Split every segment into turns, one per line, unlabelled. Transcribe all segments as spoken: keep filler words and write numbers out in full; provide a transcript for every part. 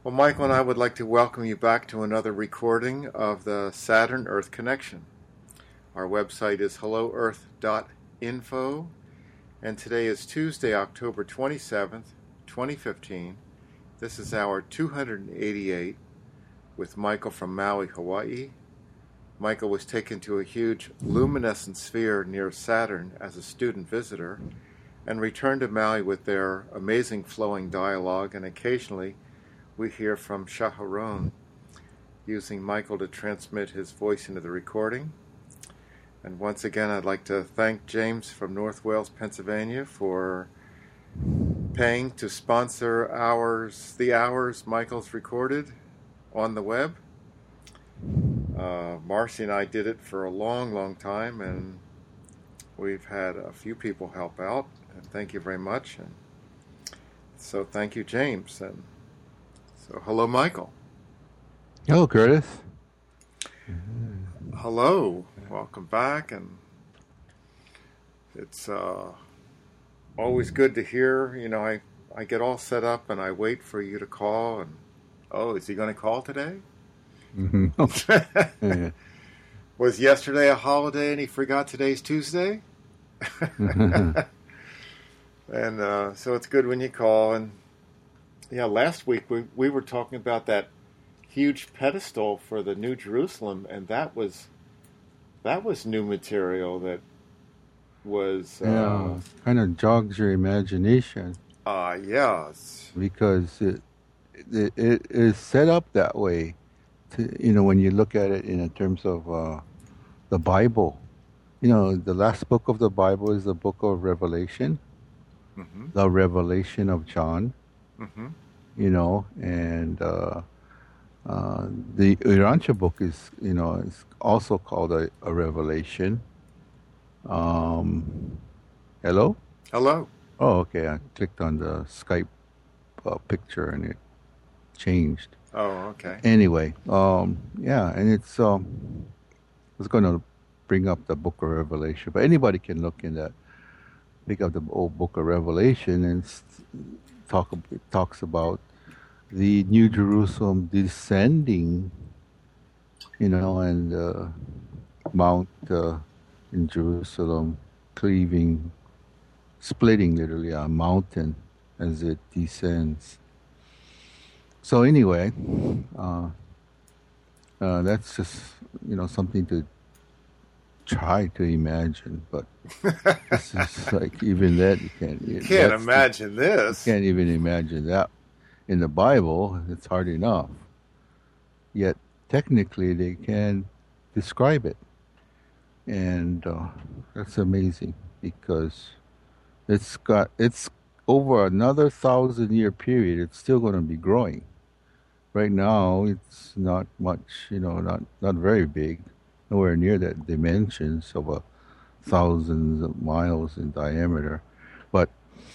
Well, Michael and I would like to welcome you back to another recording of the Saturn Earth Connection. Our website is hello earth dot info, and today is Tuesday, October twenty-seventh, twenty fifteen. This is our two hundred eighty-eight with Michael from Maui, Hawaii. Michael was taken to a huge luminescent sphere near Saturn as a student visitor and returned to Maui with their amazing flowing dialogue, and occasionally we hear from Shaharon using Michael to transmit his voice into the recording. And once again, I'd like to thank James from North Wales, Pennsylvania for paying to sponsor hours, the hours Michael's recorded on the web. Uh, Marcy and I did it for a long, long time, and we've had a few people help out, and thank you very much. And so thank you, James. And so hello, Michael.
Hello, Curtis.
Hello. Welcome back. And it's uh, always good to hear. You know, I, I get all set up and I wait for you to call. And, oh, is he going to call today?
Mm-hmm. Yeah.
Was yesterday a holiday and he forgot today's Tuesday? And uh, so it's good when you call. And yeah, last week we, we were talking about that huge pedestal for the New Jerusalem, and that was that was new material that was uh,
yeah, kind of jogs your imagination.
Uh, yeah, it's,
because it, it it is set up that way. To, you know, when you look at it in terms of uh, the Bible, you know, the last book of the Bible is the book of Revelation,
mm-hmm.
the Revelation of John.
Mm-hmm.
You know, and uh, uh, the Urantia book is, you know, is also called a, a Revelation. Um, hello?
Hello.
Oh, okay. I clicked on the Skype uh, picture and it changed.
Oh, okay.
Anyway, um, yeah, and it's, um, I was going to bring up the book of Revelation, but anybody can look in that, pick up the old book of Revelation and talk, it talks about the New Jerusalem descending, you know, and uh, Mount uh, in Jerusalem cleaving, splitting literally a mountain as it descends. So anyway, uh, uh, that's just, you know, something to try to imagine, but this is like, even that you can't.
You can't imagine
the,
this.
You can't even imagine that. In the Bible, it's hard enough. Yet, technically, they can describe it. And uh, that's amazing because it's got, it's over another thousand year period, it's still going to be growing. Right now, it's not much, you know, not, not very big, nowhere near that dimensions of a thousands of miles in diameter, but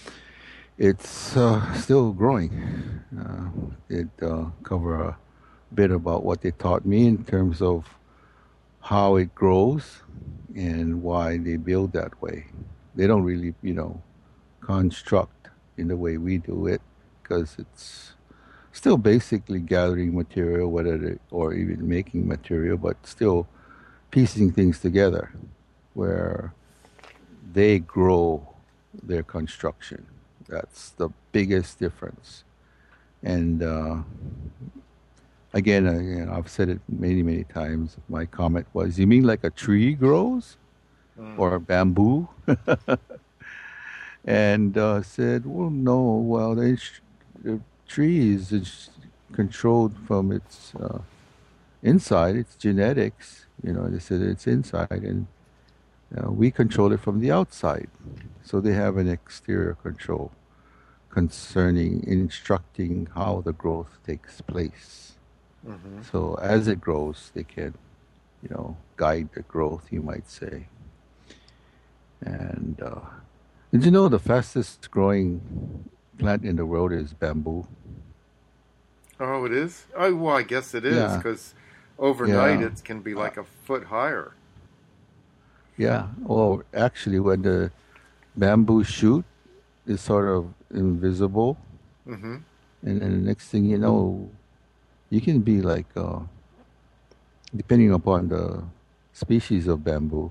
it's uh, still growing. Uh, it uh, cover a bit about what they taught me in terms of how it grows and why they build that way. They don't really, you know, construct in the way we do it because it's still basically gathering material, whether they, or even making material, but still piecing things together where they grow their construction. That's the biggest difference. And uh, again, uh, you know, I've said it many, many times. My comment was, you mean like a tree grows? Mm. Or a bamboo? And uh, said, well, no, well, they sh- the tree is controlled from its uh, inside, its genetics. You know, they said it's inside, and uh, we control it from the outside. So they have an exterior control concerning instructing how the growth takes place. Mm-hmm. So as it grows, they can, you know, guide the growth, you might say. And uh, did you know the fastest growing plant in the world is bamboo?
Oh, it is? Oh, well, I guess it is, because yeah. overnight yeah. it can be like a foot higher.
Yeah. Well, actually, when the bamboo shoot is sort of invisible, mm-hmm. and then the next thing you know, you can be like, uh, depending upon the species of bamboo,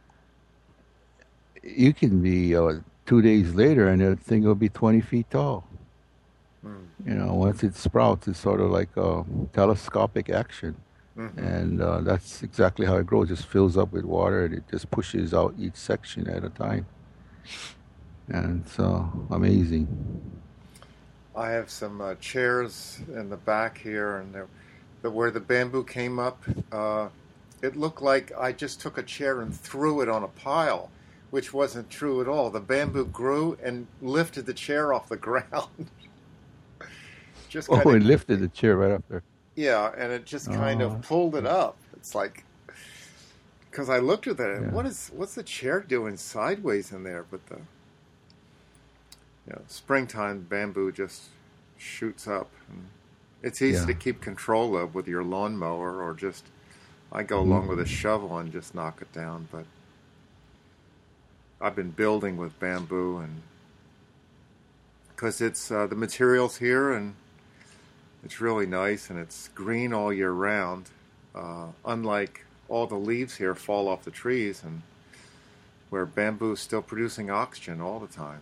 you can be uh, two days later and the thing will be twenty feet tall.
Mm.
You know, once it sprouts, it's sort of like a telescopic action.
Mm-hmm.
And uh, that's exactly how it grows. It just fills up with water and it just pushes out each section at a time. And it's uh, amazing.
I have some uh, chairs in the back here, and they're, the, where the bamboo came up, uh, it looked like I just took a chair and threw it on a pile, which wasn't true at all. The bamboo grew and lifted the chair off the ground. just
Oh,
kinda,
it lifted the chair right up there.
Yeah, and it just kind
Oh,
of pulled it up. It's like, because I looked at it,
yeah.
what is what's the chair doing sideways in there? But the you know, springtime bamboo just shoots up. And it's easy
Yeah.
to keep control of with your lawnmower, or just I go
Mhm.
along with a shovel and just knock it down. But I've been building with bamboo, and because it's uh, the materials here, and it's really nice, and it's green all year round. Uh, unlike all the leaves here fall off the trees, and where bamboo is still producing oxygen all the time.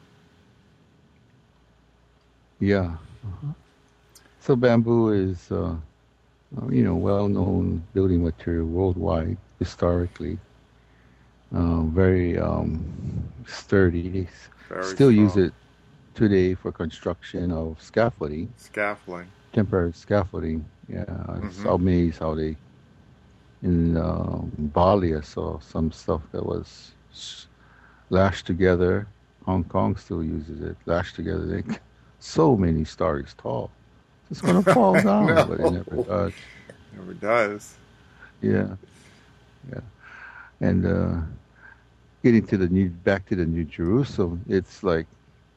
Yeah. Uh-huh. So bamboo is, uh, uh, you know, well-known building material worldwide historically. Uh, very um, sturdy. They s-
Very
still use
strong.
it today for construction of scaffolding,
Scaffolding.
temporary scaffolding. Yeah, it's
Mm-hmm.
amazed how they in uh, Bali I saw some stuff that was s- lashed together. Hong Kong still uses it, lashed together. They, so many stories tall. It's gonna fall
I
down, but it never
know.
does.
Never does.
Yeah, yeah. And uh, getting to the new, back to the New Jerusalem, it's like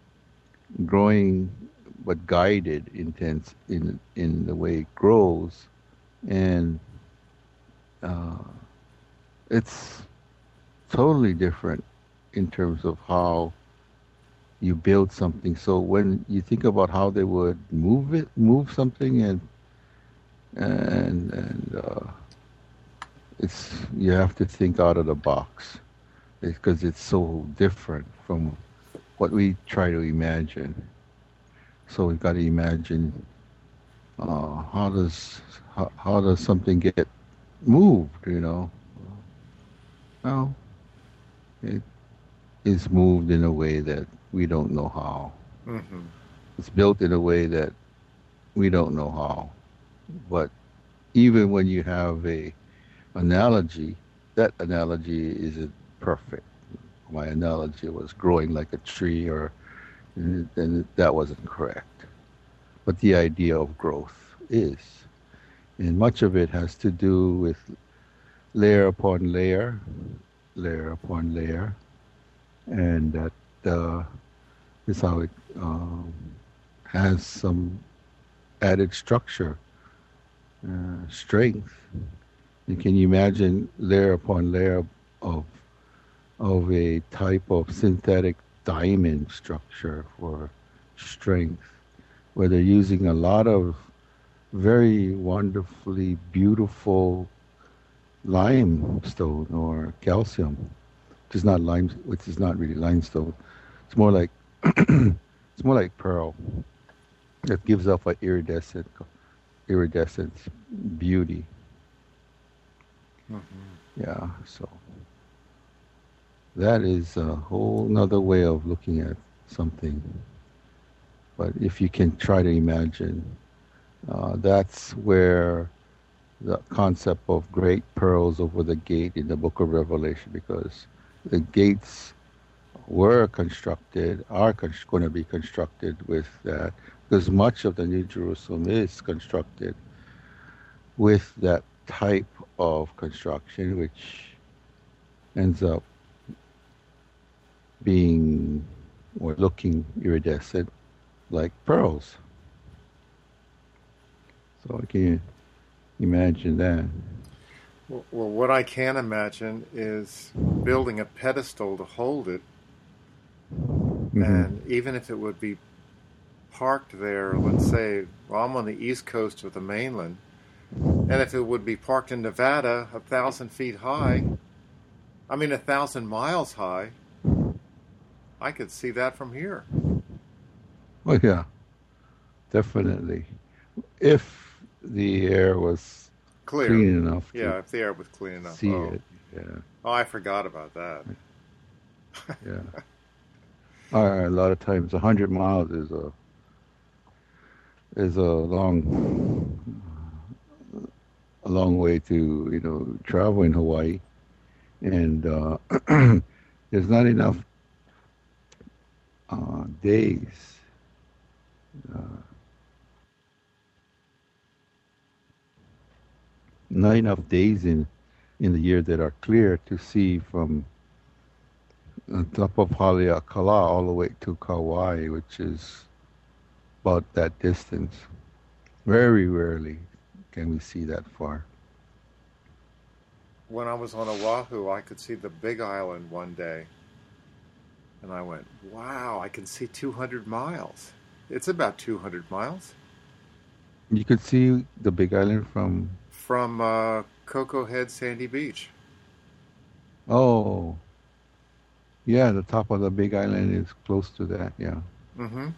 growing, but guided intense in in the way it grows, and uh, it's totally different in terms of how you build something. So when you think about how they would move it, move something, and and and uh, it's you have to think out of the box because it's so different from what we try to imagine. So we've got to imagine uh, how does how, how does something get moved? You know, well, it is moved in a way that we don't know how.
Mm-hmm.
It's built in a way that we don't know how. But even when you have a analogy, that analogy isn't perfect. My analogy was growing like a tree, or and that wasn't correct. But the idea of growth is, and much of it has to do with layer upon layer, layer upon layer, and that uh, is how it um, has some added structure, uh, strength. And can you imagine layer upon layer of of a type of synthetic diamond structure for strength, where they're using a lot of very wonderfully beautiful limestone or calcium, which is not lime, which is not really limestone. It's more like it's more like pearl that gives off an iridescent iridescent beauty.
Mm-hmm.
Yeah, so that is a whole nother way of looking at something. But if you can try to imagine, uh, that's where the concept of great pearls over the gate in the book of Revelation, because the gates were constructed, are con- going to be constructed with that, because much of the New Jerusalem is constructed with that type of construction, which ends up being or looking iridescent like pearls. So can you imagine that?
Well, well, what I can imagine is building a pedestal to hold it,
Mm-hmm.
and even if it would be parked there, let's say, well, I'm on the east coast of the mainland, and if it would be parked in Nevada, a thousand feet high, I mean, a thousand miles high, I could see that from here.
Oh yeah, definitely. If the air was
Clear.
clean enough to
Yeah, if the air was clean enough.
see
Oh,
it. Yeah,
oh, I forgot about that.
yeah. Uh, a lot of times, a hundred miles is a is a long a long way to you know travel in Hawaii, and uh, there's not enough uh, days. Uh, Not enough days in in the year that are clear to see from the top of Haleakala all the way to Kauai, which is about that distance. Very rarely can we see that far.
When I was on Oahu, I could see the Big Island one day, and I went, wow, I can see two hundred miles. It's about two hundred miles.
You could see the Big Island from,
From uh, Cocoa Head, Sandy Beach.
oh, yeah, the top of the Big Island is close to that, yeah.
Mm-hmm.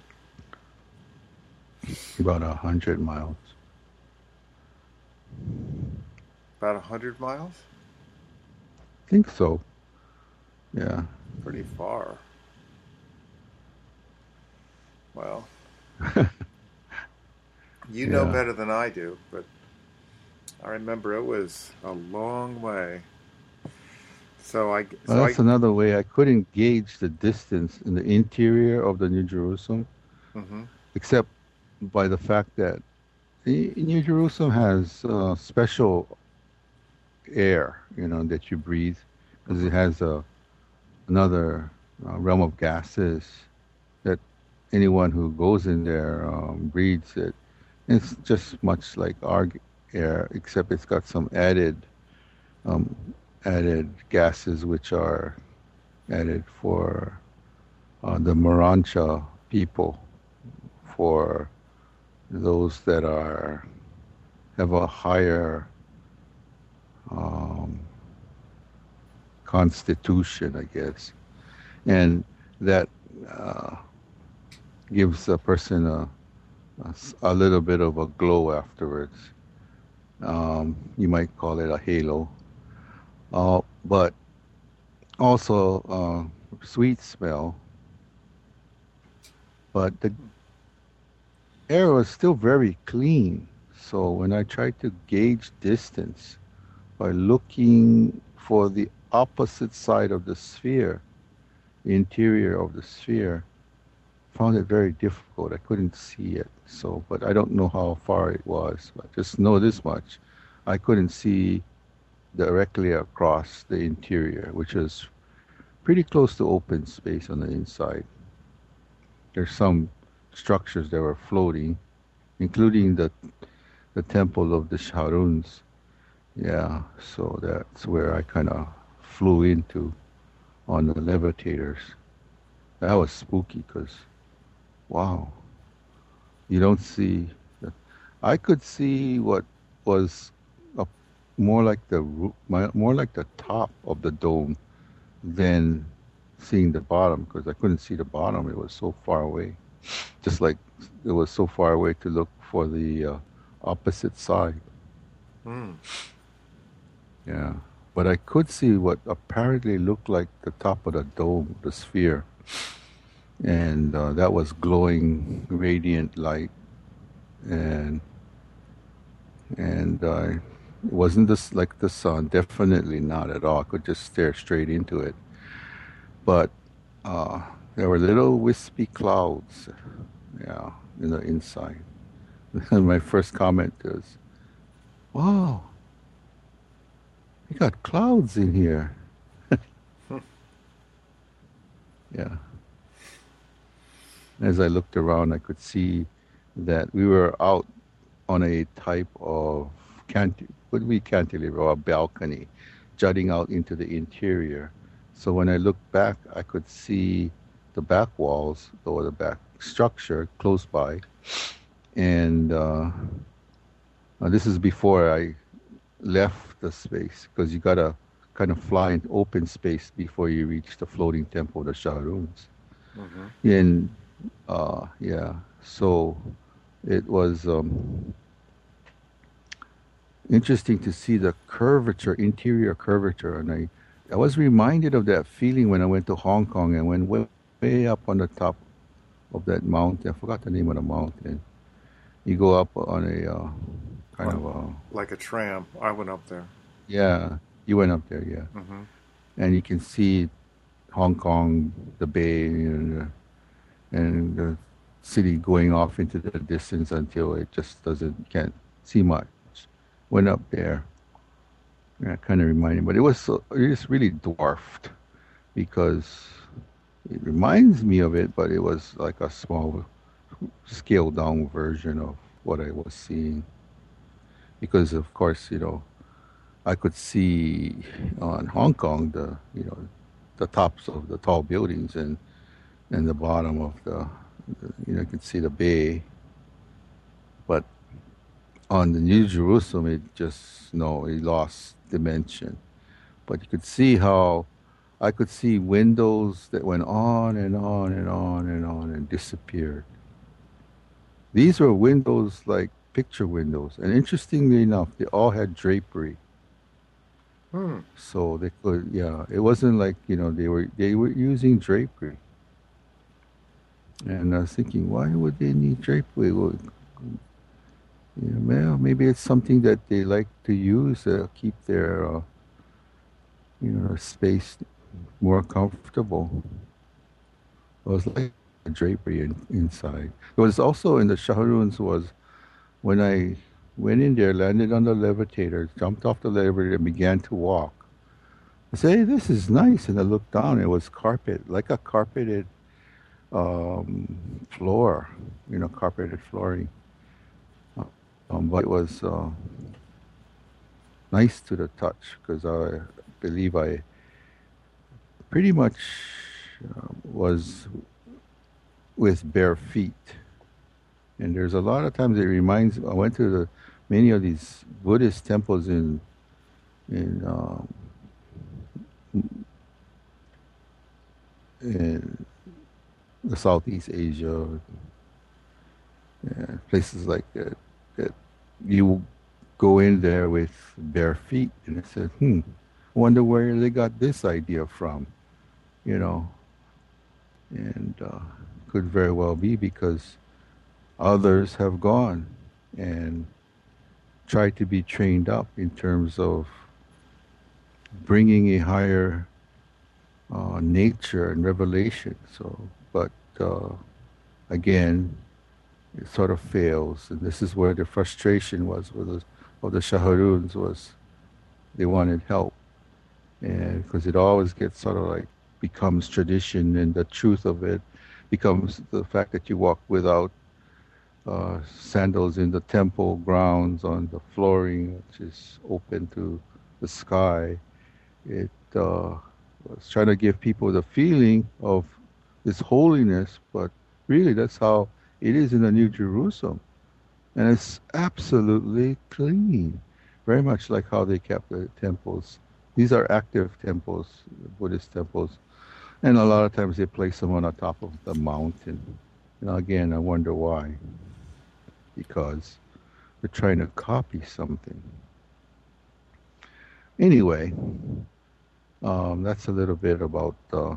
About a hundred miles.
About a hundred miles?
I think so, yeah.
Pretty far. Well, you know
Yeah.
better than I do, but I remember it was a long way. So I,
Well,
so
that's
I,
another way I couldn't gauge the distance in the interior of the New Jerusalem,
mm-hmm,
except by the fact that the New Jerusalem has uh, special air, you know, that you breathe, because it
mm-hmm.
has a another uh, realm of gases that anyone who goes in there um, breathes it. It's just much like our g- air, except it's got some added um, added gases which are added for uh, the Morancha people, for those that are have a higher um, constitution, I guess, and that uh, gives a person a, a s- a little bit of a glow afterwards. Um, you might call it a halo, uh, but also uh, sweet smell. But the air was still very clean. So when I tried to gauge distance by looking for the opposite side of the sphere, the interior of the sphere, found it very difficult. I couldn't see it. So, but I don't know how far it was. I just know this much: I couldn't see directly across the interior, which is pretty close to open space on the inside. There's some structures that were floating, including the the temple of the Sharuns. Yeah, so that's where I kind of flew into on the levitators. That was spooky because, wow, you don't see. The, I could see what was a, more like the roo- my- more like the top of the dome than seeing the bottom because I couldn't see the bottom. It was so far away. Just like it was so far away to look for the uh, opposite side.
Mm.
Yeah. But I could see what apparently looked like the top of the dome, the sphere. And uh, that was glowing, radiant light. And and uh, it wasn't this like the sun, definitely not at all. I could just stare straight into it. But uh, there were little wispy clouds, yeah, in the inside. And my first comment was, wow, we got clouds in here. Yeah. As I looked around, I could see that we were out on a type of canti- would be cantilever or a balcony jutting out into the interior. So when I looked back, I could see the back walls or the back structure close by, and uh, uh, this is before I left the space because you gotta kind of fly in open space before you reach the floating temple, the Shahrooms.
Mm-hmm.
And uh, yeah, so it was um, interesting to see the curvature, interior curvature, and I, I was reminded of that feeling when I went to Hong Kong and went way, way up on the top of that mountain. I forgot the name of the mountain. You go up on a uh, kind
On,
of a
like a tram. I went up there.
yeah. You went up there, yeah,
Mm-hmm.
and you can see Hong Kong, the bay, and, uh, and the city going off into the distance until it just doesn't can't see much. Went up there. Yeah, kind of reminded, but it was so, it was really dwarfed because it reminds me of it, but it was like a small, scaled down version of what I was seeing. Because of course, you know, I could see on Hong Kong the you know the tops of the tall buildings and and the bottom of the, the you know you could see the bay, but on the New Jerusalem it just no it lost dimension. But you could see how I could see windows that went on and on and on and on and disappeared. These were windows like picture windows, and interestingly enough, they all had drapery.
Hmm.
So they could, yeah, it wasn't like, you know, they were they were using drapery. And I was thinking, why would they need drapery? Well, you know, well, maybe it's something that they like to use to keep their, uh, you know, space more comfortable. It was like a drapery in, inside. It was also in the Shahrooms was when I went in there, landed on the elevator, jumped off the elevator, and began to walk. I said, hey, this is nice. And I looked down, it was carpet, like a carpeted um, floor, you know, carpeted flooring. Um, but it was uh, nice to the touch because I believe I pretty much uh, was with bare feet. And there's a lot of times it reminds. I went to the many of these Buddhist temples in in um, in the Southeast Asia, yeah, places like that. That you go in there with bare feet, and I said, "Hmm, I wonder where they got this idea from," you know. And uh, could very well be because others have gone and tried to be trained up in terms of bringing a higher uh, nature and revelation. So, but uh, again, it sort of fails, and this is where the frustration was with the, of the Shahrooms was they wanted help, and because it always gets sort of like becomes tradition, and the truth of it becomes the fact that you walk without uh, sandals in the temple grounds on the flooring, which is open to the sky. It uh, was trying to give people the feeling of this holiness, but really that's how it is in the New Jerusalem. And it's absolutely clean, very much like how they kept the temples. These are active temples, Buddhist temples. And a lot of times they place them on the top of the mountain. And again, I wonder why. Because they're trying to copy something. Anyway, um, that's a little bit about uh,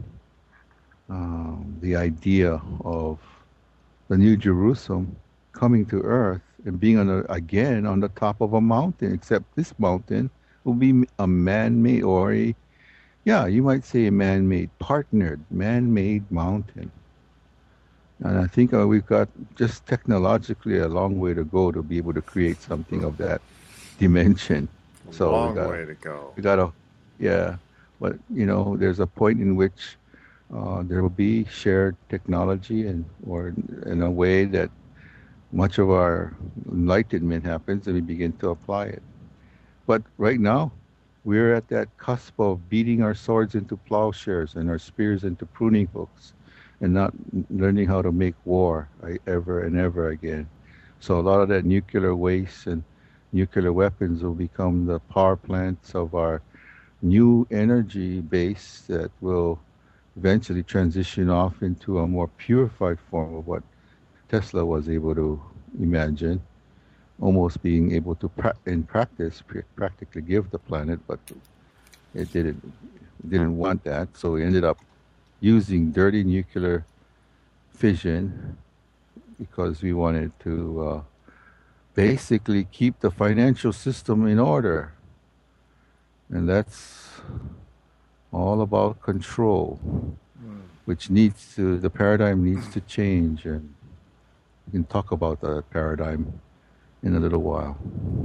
um, the idea of the New Jerusalem coming to earth and being on a, again on the top of a mountain, except this mountain will be a man-made or a, yeah, you might say a man-made, partnered, man-made mountain. And I think uh, we've got just technologically a long way to go to be able to create something of that dimension. So
Long
we got,
way to go.
We got to, yeah. But, you know, there's a point in which uh, there will be shared technology and or in a way that much of our enlightenment happens and we begin to apply it. But right now, we're at that cusp of beating our swords into plowshares and our spears into pruning hooks and not learning how to make war uh, ever and ever again. So a lot of that nuclear waste and nuclear weapons will become the power plants of our new energy base that will eventually transition off into a more purified form of what Tesla was able to imagine, almost being able to, pra- in practice, pr- practically give the planet, but it didn't, it didn't want that. So we ended up using dirty nuclear fission because we wanted to uh, basically keep the financial system in order. And that's all about control, mm. which needs to, the paradigm needs to change. And we can talk about that paradigm in a little while.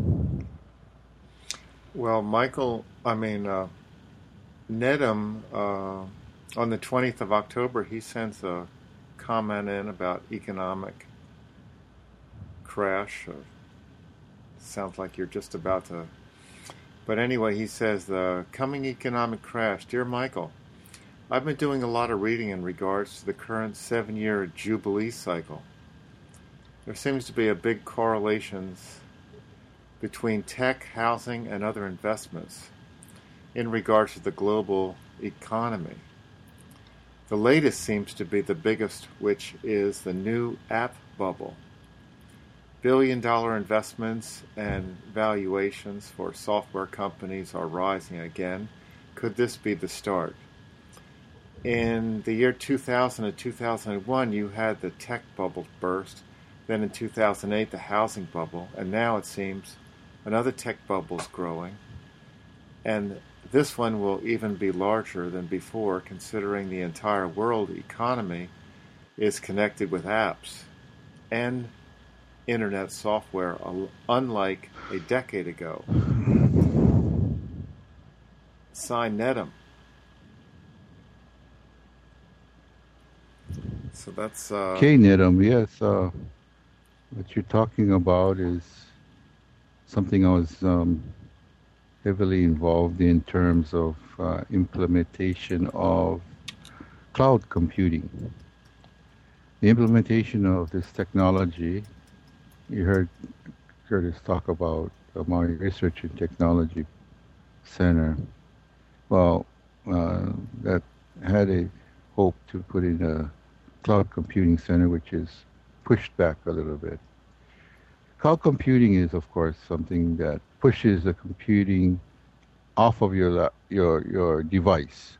Well, Michael, I mean, uh, Nedham, uh, on the twentieth of October, he sends a comment in about economic crash. Uh, sounds like you're just about to... But anyway, he says, the coming economic crash. Dear Michael, I've been doing a lot of reading in regards to the current seven-year Jubilee cycle. There seems to be a big correlation between tech, housing, and other investments in regards to the global economy. The latest seems to be the biggest, which is the new app bubble. Billion-dollar investments and valuations for software companies are rising again. Could this be the start? In the year two thousand and two thousand one, you had the tech bubble burst. Then in two thousand eight, the housing bubble. And now it seems another tech bubble is growing. And this one will even be larger than before, considering the entire world economy is connected with apps and internet software, unlike a decade ago. Signed, Nedham. So that's... Uh,
okay, Nedham, yes. Uh, what you're talking about is something I was um, heavily involved in terms of uh, implementation of cloud computing. The implementation of this technology, you heard Curtis talk about the Maui Research and Technology Center. Well, uh, that had a hope to put in a cloud computing center, which is pushed back a little bit. Cloud computing is, of course, something that pushes the computing off of your your your device.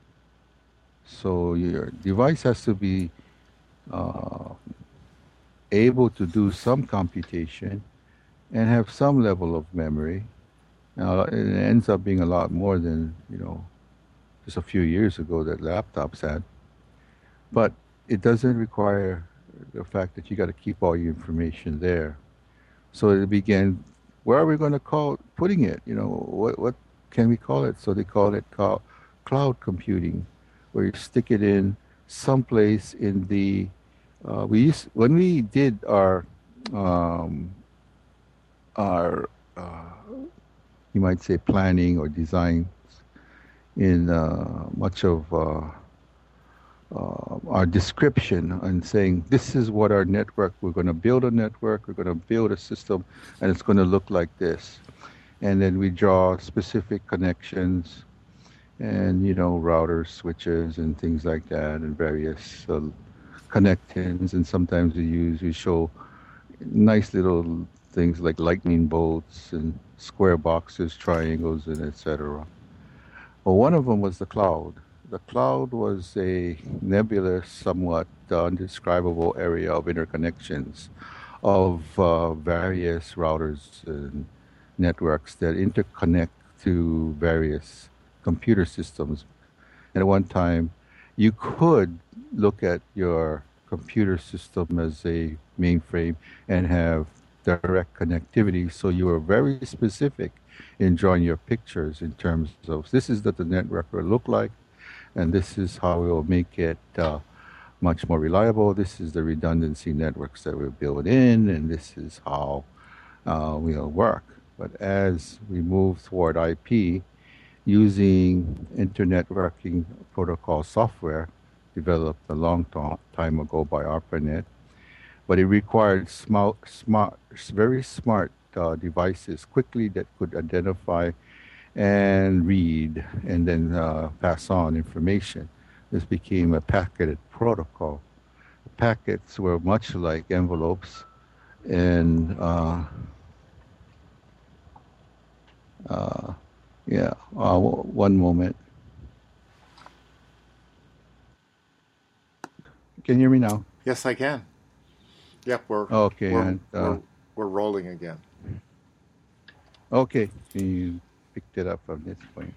So your device has to be uh, able to do some computation and have some level of memory. Now, it ends up being a lot more than, you know, just a few years ago that laptops had. But it doesn't require the fact that you got to keep all your information there. So it began, where are we going to call putting it? You know, what what can we call it? So they call it cloud, cloud computing, where you stick it in someplace in the Uh, we used, when we did our um, our uh, you might say planning or designs in uh, much of uh, uh, our description and saying this is what our network, we're going to build a network, we're going to build a system, and it's going to look like this. And then we draw specific connections and, you know, routers, switches, and things like that, and various uh, connectors. And sometimes we use, we show nice little things like lightning bolts and square boxes, triangles, and et cetera. Well, one of them was the cloud. The cloud was a nebulous, somewhat uh, undescribable area of interconnections of uh, various routers and networks that interconnect to various computer systems. And at one time, you could look at your computer system as a mainframe and have direct connectivity. So you were very specific in drawing your pictures in terms of this is what the network will look like, and this is how we will make it uh, much more reliable. This is the redundancy networks that we build in, and this is how uh, we'll work. But as we move toward I P, using internet working protocol software developed a long to- time ago by ARPANET, but it required smart, smart, very smart uh, devices quickly that could identify and read and then uh, pass on information. This became a packeted protocol. Packets were much like envelopes, and uh, uh, yeah, uh, w- one moment. Can you hear me now?
Yes, I can. Yep, we're
Okay,
we're
and uh,
we're we're rolling again.
okay, you picked it up from this point.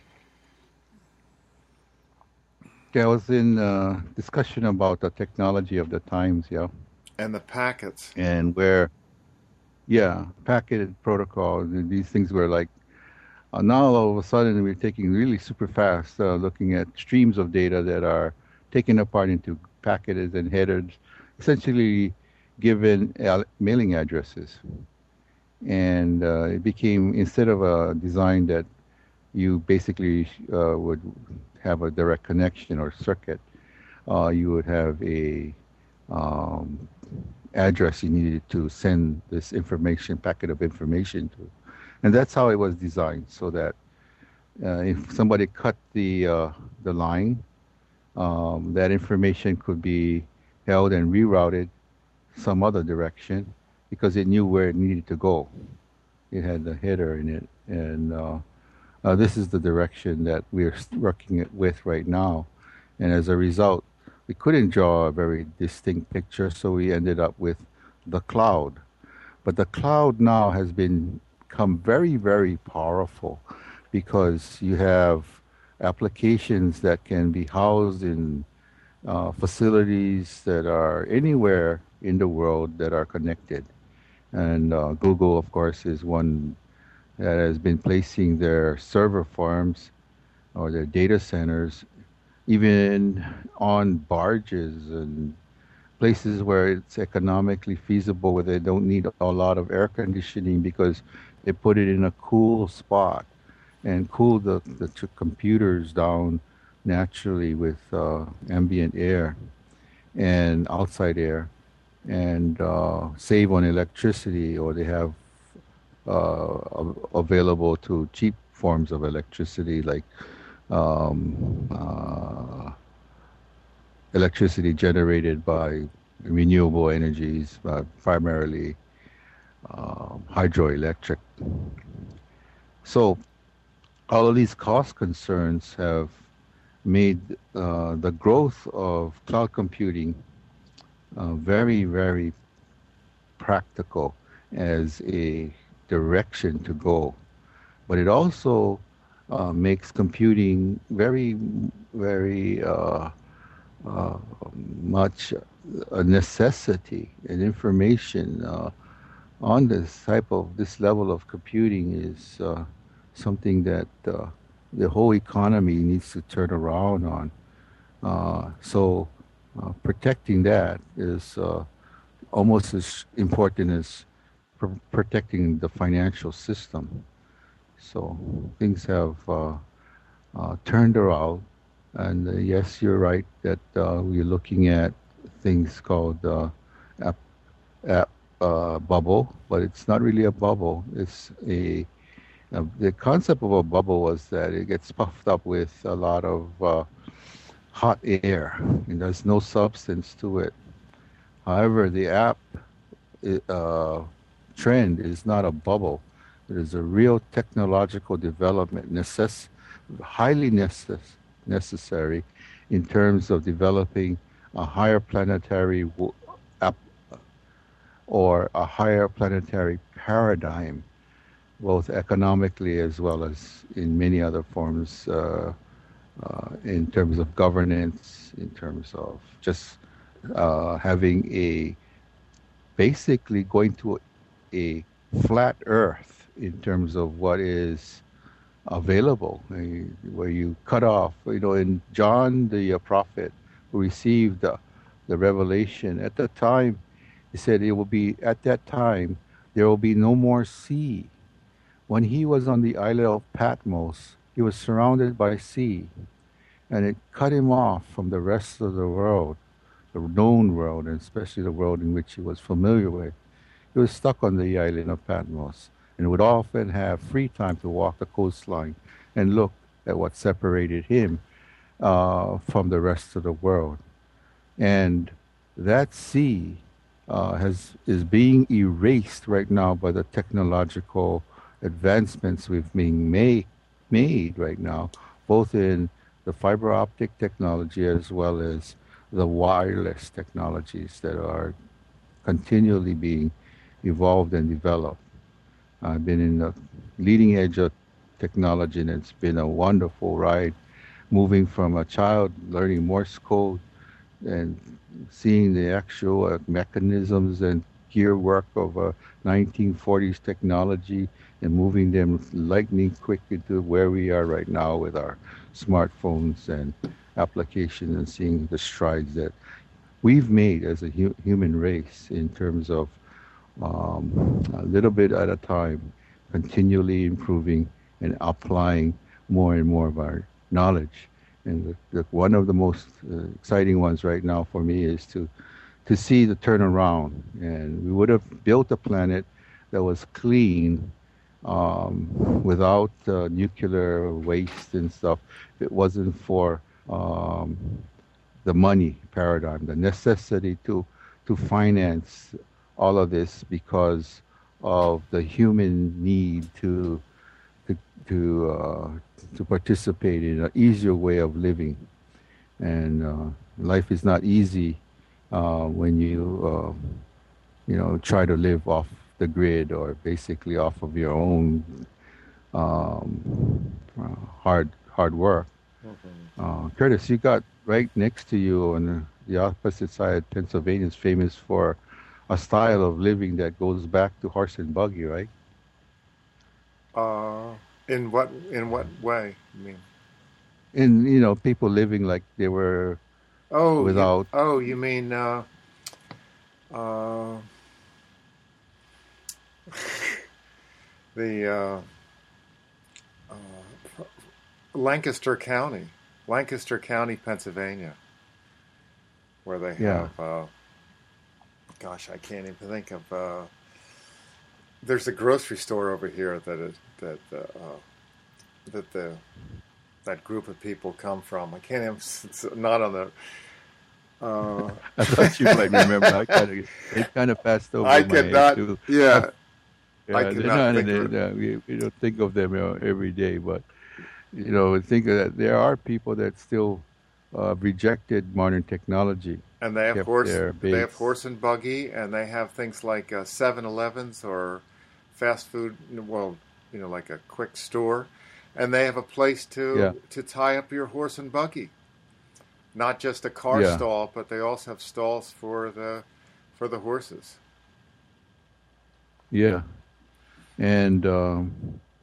Okay, I was in uh, discussion about the technology of the times, yeah,
And the packets.
and where, yeah, packeted protocol. th- These things were like uh, now all of a sudden we're taking really super fast, uh, looking at streams of data that are taken apart into packets and headers, essentially given al- mailing addresses. And uh, it became, instead of a design that you basically uh, would have a direct connection or circuit, uh, you would have a um, address you needed to send this information, packet of information to. And that's how it was designed, so that uh, if somebody cut the uh, the line, um, that information could be held and rerouted some other direction because it knew where it needed to go. It had the header in it, and uh, uh, this is the direction that we're working it with right now. And as a result, we couldn't draw a very distinct picture, so we ended up with the cloud. But the cloud now has been become very, very powerful because you have applications that can be housed in uh, facilities that are anywhere in the world that are connected. And uh, Google, of course, is one that has been placing their server farms or their data centers even on barges and places where it's economically feasible, where they don't need a lot of air conditioning because they put it in a cool spot and cool the, the t- computers down naturally with uh, ambient air and outside air, and uh, save on electricity, or they have uh, av- available to cheap forms of electricity like um, uh, electricity generated by renewable energies, uh, primarily um, hydroelectric. So all of these cost concerns have made uh, the growth of cloud computing uh, very, very practical as a direction to go. But it also uh, makes computing very, very uh, uh, much a necessity, and information uh, on this type of this level of computing is uh, something that uh, the whole economy needs to turn around on. Uh, so uh, protecting that is uh, almost as important as pr- protecting the financial system. So things have uh, uh, turned around. And uh, yes, you're right that uh, we're looking at things called uh, app, app uh, bubble, but it's not really a bubble. It's a uh, the concept of a bubble was that it gets puffed up with a lot of uh, hot air, and there's no substance to it. However, the app uh, trend is not a bubble. It is a real technological development, necess- highly necess- necessary in terms of developing a higher planetary w- app or a higher planetary paradigm, both economically as well as in many other forms, uh, uh, in terms of governance, in terms of just uh, having a basically going to a flat earth in terms of what is available, uh, where you cut off, you know, in John the uh, prophet who received the, the revelation at the time, he said it will be at that time there will be no more sea. When he was on the island of Patmos, he was surrounded by sea, and it cut him off from the rest of the world, the known world, and especially the world in which he was familiar with. He was stuck on the island of Patmos and would often have free time to walk the coastline and look at what separated him uh, from the rest of the world. And that sea uh, has is being erased right now by the technological advancements we've being made, made right now, both in the fiber optic technology as well as the wireless technologies that are continually being evolved and developed. I've been in the leading edge of technology, and it's been a wonderful ride, moving from a child learning Morse code and seeing the actual uh, mechanisms and gear work of uh, nineteen forties technology and moving them lightning quick into where we are right now with our smartphones and applications, and seeing the strides that we've made as a hu- human race in terms of um, a little bit at a time, continually improving and applying more and more of our knowledge. And the, the, one of the most uh, exciting ones right now for me is to to see the turnaround. And we would have built a planet that was clean um, without uh, nuclear waste and stuff if it wasn't for um, the money paradigm, the necessity to to finance all of this because of the human need to to to, uh, to participate in an easier way of living. And uh, life is not easy uh, when you uh, you know try to live off the grid or basically off of your own um, uh, hard hard work. Mm-hmm. Uh, Curtis, you got right next to you on the, the opposite side. Pennsylvania is famous for a style of living that goes back to horse and buggy, right?
Uh, in what in what way? You mean?
In you know, people living like they were
oh
without.
You, oh, you mean uh, uh, the uh, uh, Lancaster County, Lancaster County, Pennsylvania, where they
Yeah.
have. Uh, gosh, I can't even think of. Uh, there's a grocery store over here that is that uh, uh, that the that group of people come from. I can't even. It's not on the. Uh,
I thought you might remember. I kind of it kind of passed over.
I
my
could
head
not.
too.
Yeah,
yeah,
I could
they're
not
not
think
in
of
it.
it.
Uh, we, we don't think of them, you know, every day, but you know, think of that there are people that still uh, rejected modern technology.
And they have
kept
horse.
their
They have
base.
horse and buggy, and they have things like uh, seven elevens or fast food. Well, you know, like a quick store, and they have a place to
Yeah.
to tie up your horse and buggy. Not just a car
Yeah.
stall, but they also have stalls for the for the horses.
Yeah, and um,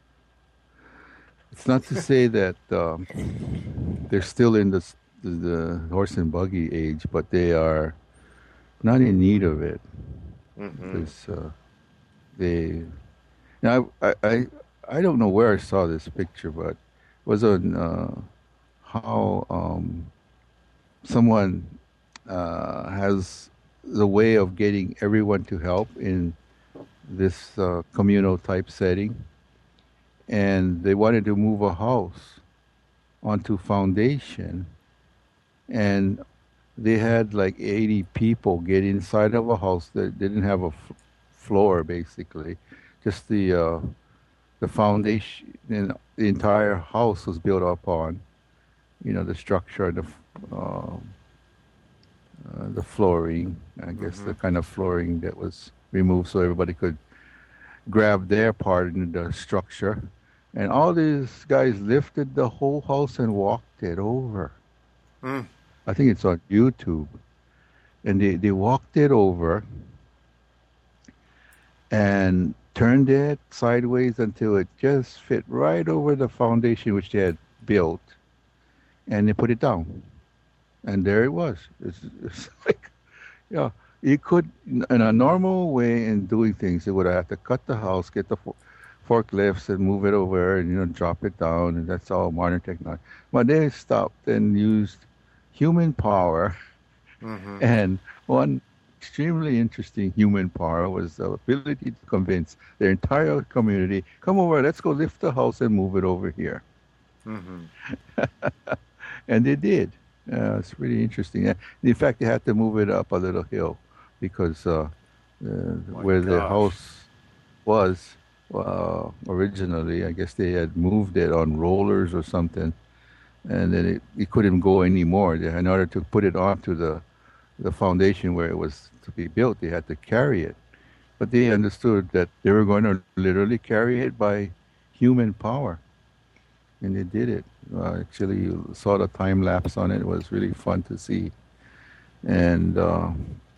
it's not to say that um, they're still in the, s- the the horse and buggy age, but they are not in need of it
Mm-hmm.
because uh, they. Now I, I I don't know where I saw this picture, but it was on uh, how um, someone uh, has the way of getting everyone to help in this uh, communal type setting, and they wanted to move a house onto foundation, and they had like eighty people get inside of a house that didn't have a f- floor, basically, just the uh, the foundation, and the entire house was built upon, you know, the structure and the f- uh, uh, the flooring, I guess
Mm-hmm.
the kind of flooring that was removed so everybody could grab their part in the structure. And all these guys lifted the whole house and walked it over.
Mm.
I think it's on YouTube. And they, they walked it over and turned it sideways until it just fit right over the foundation which they had built. And they put it down. And there it was. It's, it's like, yeah, you could, in a normal way in doing things, they would have to cut the house, get the fo- forklifts and move it over and you know drop it down, and that's all modern technology. But they stopped and used human power,
Mm-hmm.
and one extremely interesting human power was the ability to convince their entire community, come over, let's go lift the house and move it over here.
Mm-hmm.
And they did. Uh, it's really interesting. Uh, In fact, they had to move it up a little hill because uh, uh,
My
where the
gosh.
house was uh, originally, I guess they had moved it on rollers or something, and then it, it couldn't go anymore. They, in order to put it onto the the foundation where it was to be built, they had to carry it. But they understood that they were going to literally carry it by human power, and they did it. Uh, actually, you saw the time lapse on it. It was really fun to see. And uh,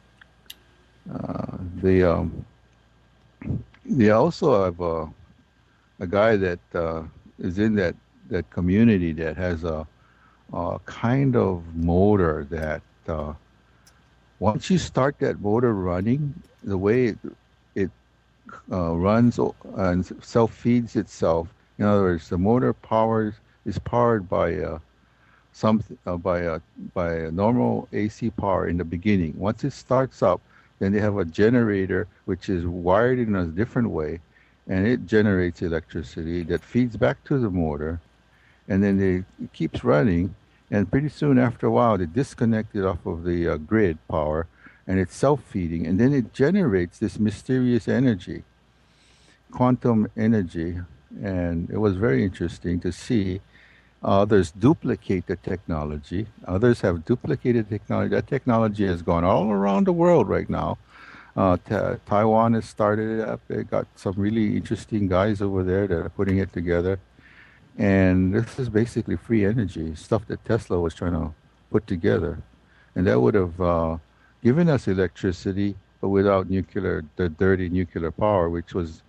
uh, they um, they also have a, a guy that uh, is in that, that community that has a, a kind of motor that uh, once you start that motor running, the way it, it uh, runs o- and self feeds itself. In other words, the motor powers is powered by uh, some uh, by a by a normal A C power in the beginning. Once it starts up, then they have a generator which is wired in a different way, and it generates electricity that feeds back to the motor, and then they, it keeps running. And pretty soon, after a while, they disconnect it off of the uh, grid power, and it's self-feeding, and then it generates this mysterious energy, quantum energy, and it was very interesting to see others duplicate the technology. Others have duplicated technology. That technology has gone all around the world right now. Uh, Ta Taiwan has started it up. They got some really interesting guys over there that are putting it together. And this is basically free energy, stuff that Tesla was trying to put together. And that would have uh, given us electricity, but without nuclear, the dirty nuclear power, which was,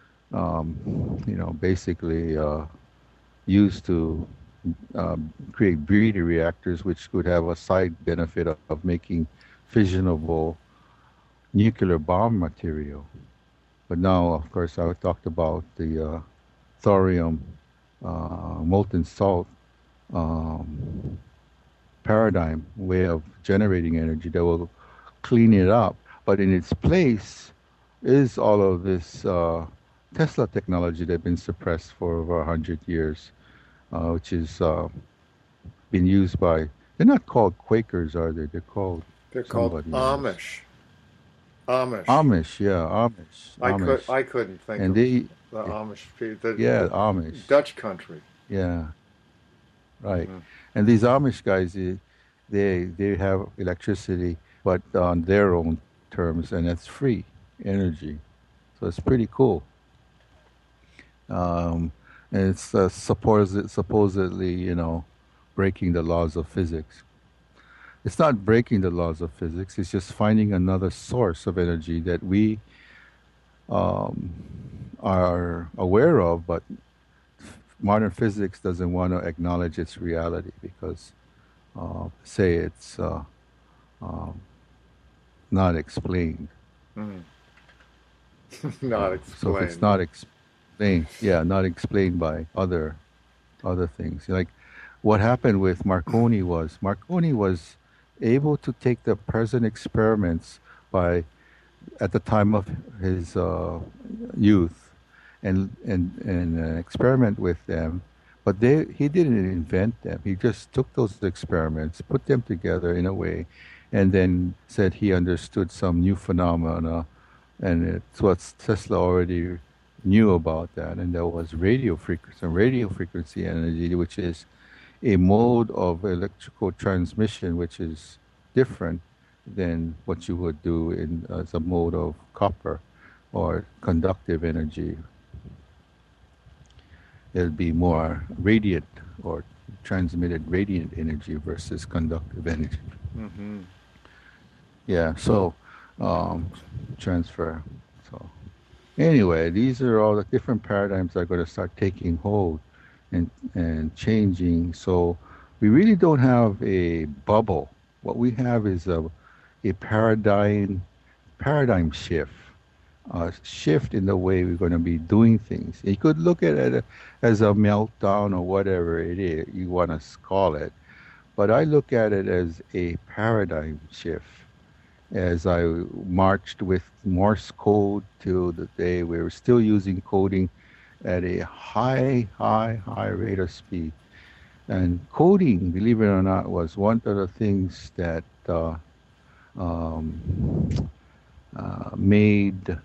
um, you know, basically uh, used to um, create breeder reactors, which could have a side benefit of, of making fissionable nuclear bomb material. But now, of course, I talked about the uh, thorium uh, molten salt um, paradigm way of generating energy that will clean it up. But in its place is all of this uh, Tesla technology that's been suppressed for over a hundred years, uh, which is uh, been used by. They're not called Quakers, are they? They're called
They're called
somebody else.
Amish. Amish.
Amish, yeah, Amish,
I could
Amish,
I couldn't think
and
of
they,
the Amish people. The,
yeah,
the
Amish,
Dutch country.
yeah, right.
Mm-hmm.
And these Amish guys, they they they have electricity, but on their own terms, and it's free energy, so it's pretty cool. Um, and it's uh, supposed, supposedly, you know, breaking the laws of physics. It's not breaking the laws of physics. It's just finding another source of energy that we um, are aware of, but modern physics doesn't want to acknowledge its reality because, uh, say, it's uh, um, not explained.
Mm. Not
Uh, so if it's
explained.
not explained, yeah, not explained by other other things. Like what happened with Marconi was Marconi was able to take the present experiments by at the time of his uh, youth and and and uh, experiment with them, but they he didn't invent them. He just took those experiments, put them together in a way, and then said he understood some new phenomena, and it's what Tesla already knew about that, and that was radio frequency, radio frequency energy, which is a mode of electrical transmission which is different than what you would do in as a mode of copper or conductive energy. It'll be more radiant or transmitted radiant energy versus conductive energy.
Mm-hmm.
Yeah, so um, transfer. So anyway, these are all the different paradigms that are going to start taking hold and and changing. So we really don't have a bubble. What we have is a a paradigm paradigm shift. a shift in the way we're going to be doing things. You could look at it as a meltdown or whatever it is you want to call it, but I look at it as a paradigm shift. As I marched with Morse code till the day we were still using coding at a high, high, high rate of speed. And coding, believe it or not, was one of the things that uh, um, uh, made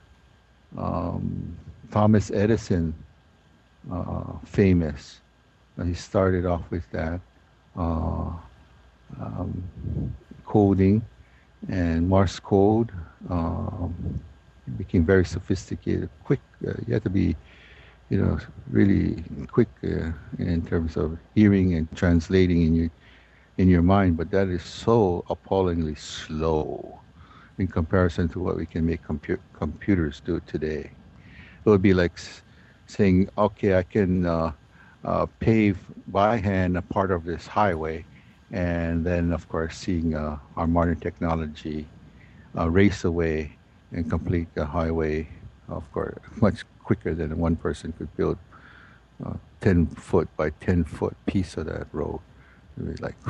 um, Thomas Edison uh, famous. Uh, he started off with that uh, um, coding and Morse code. Um, it became very sophisticated, quick. Uh, you had to be, you know, really quick uh, in terms of hearing and translating in your in your mind. But that is so appallingly slow in comparison to what we can make compu- computers do today. It would be like s- saying, okay, I can uh, uh, pave by hand a part of this highway, and then, of course, seeing uh, our modern technology uh, race away and complete the highway, of course, much quicker than one person could build a ten foot by ten foot piece of that road. It would be like,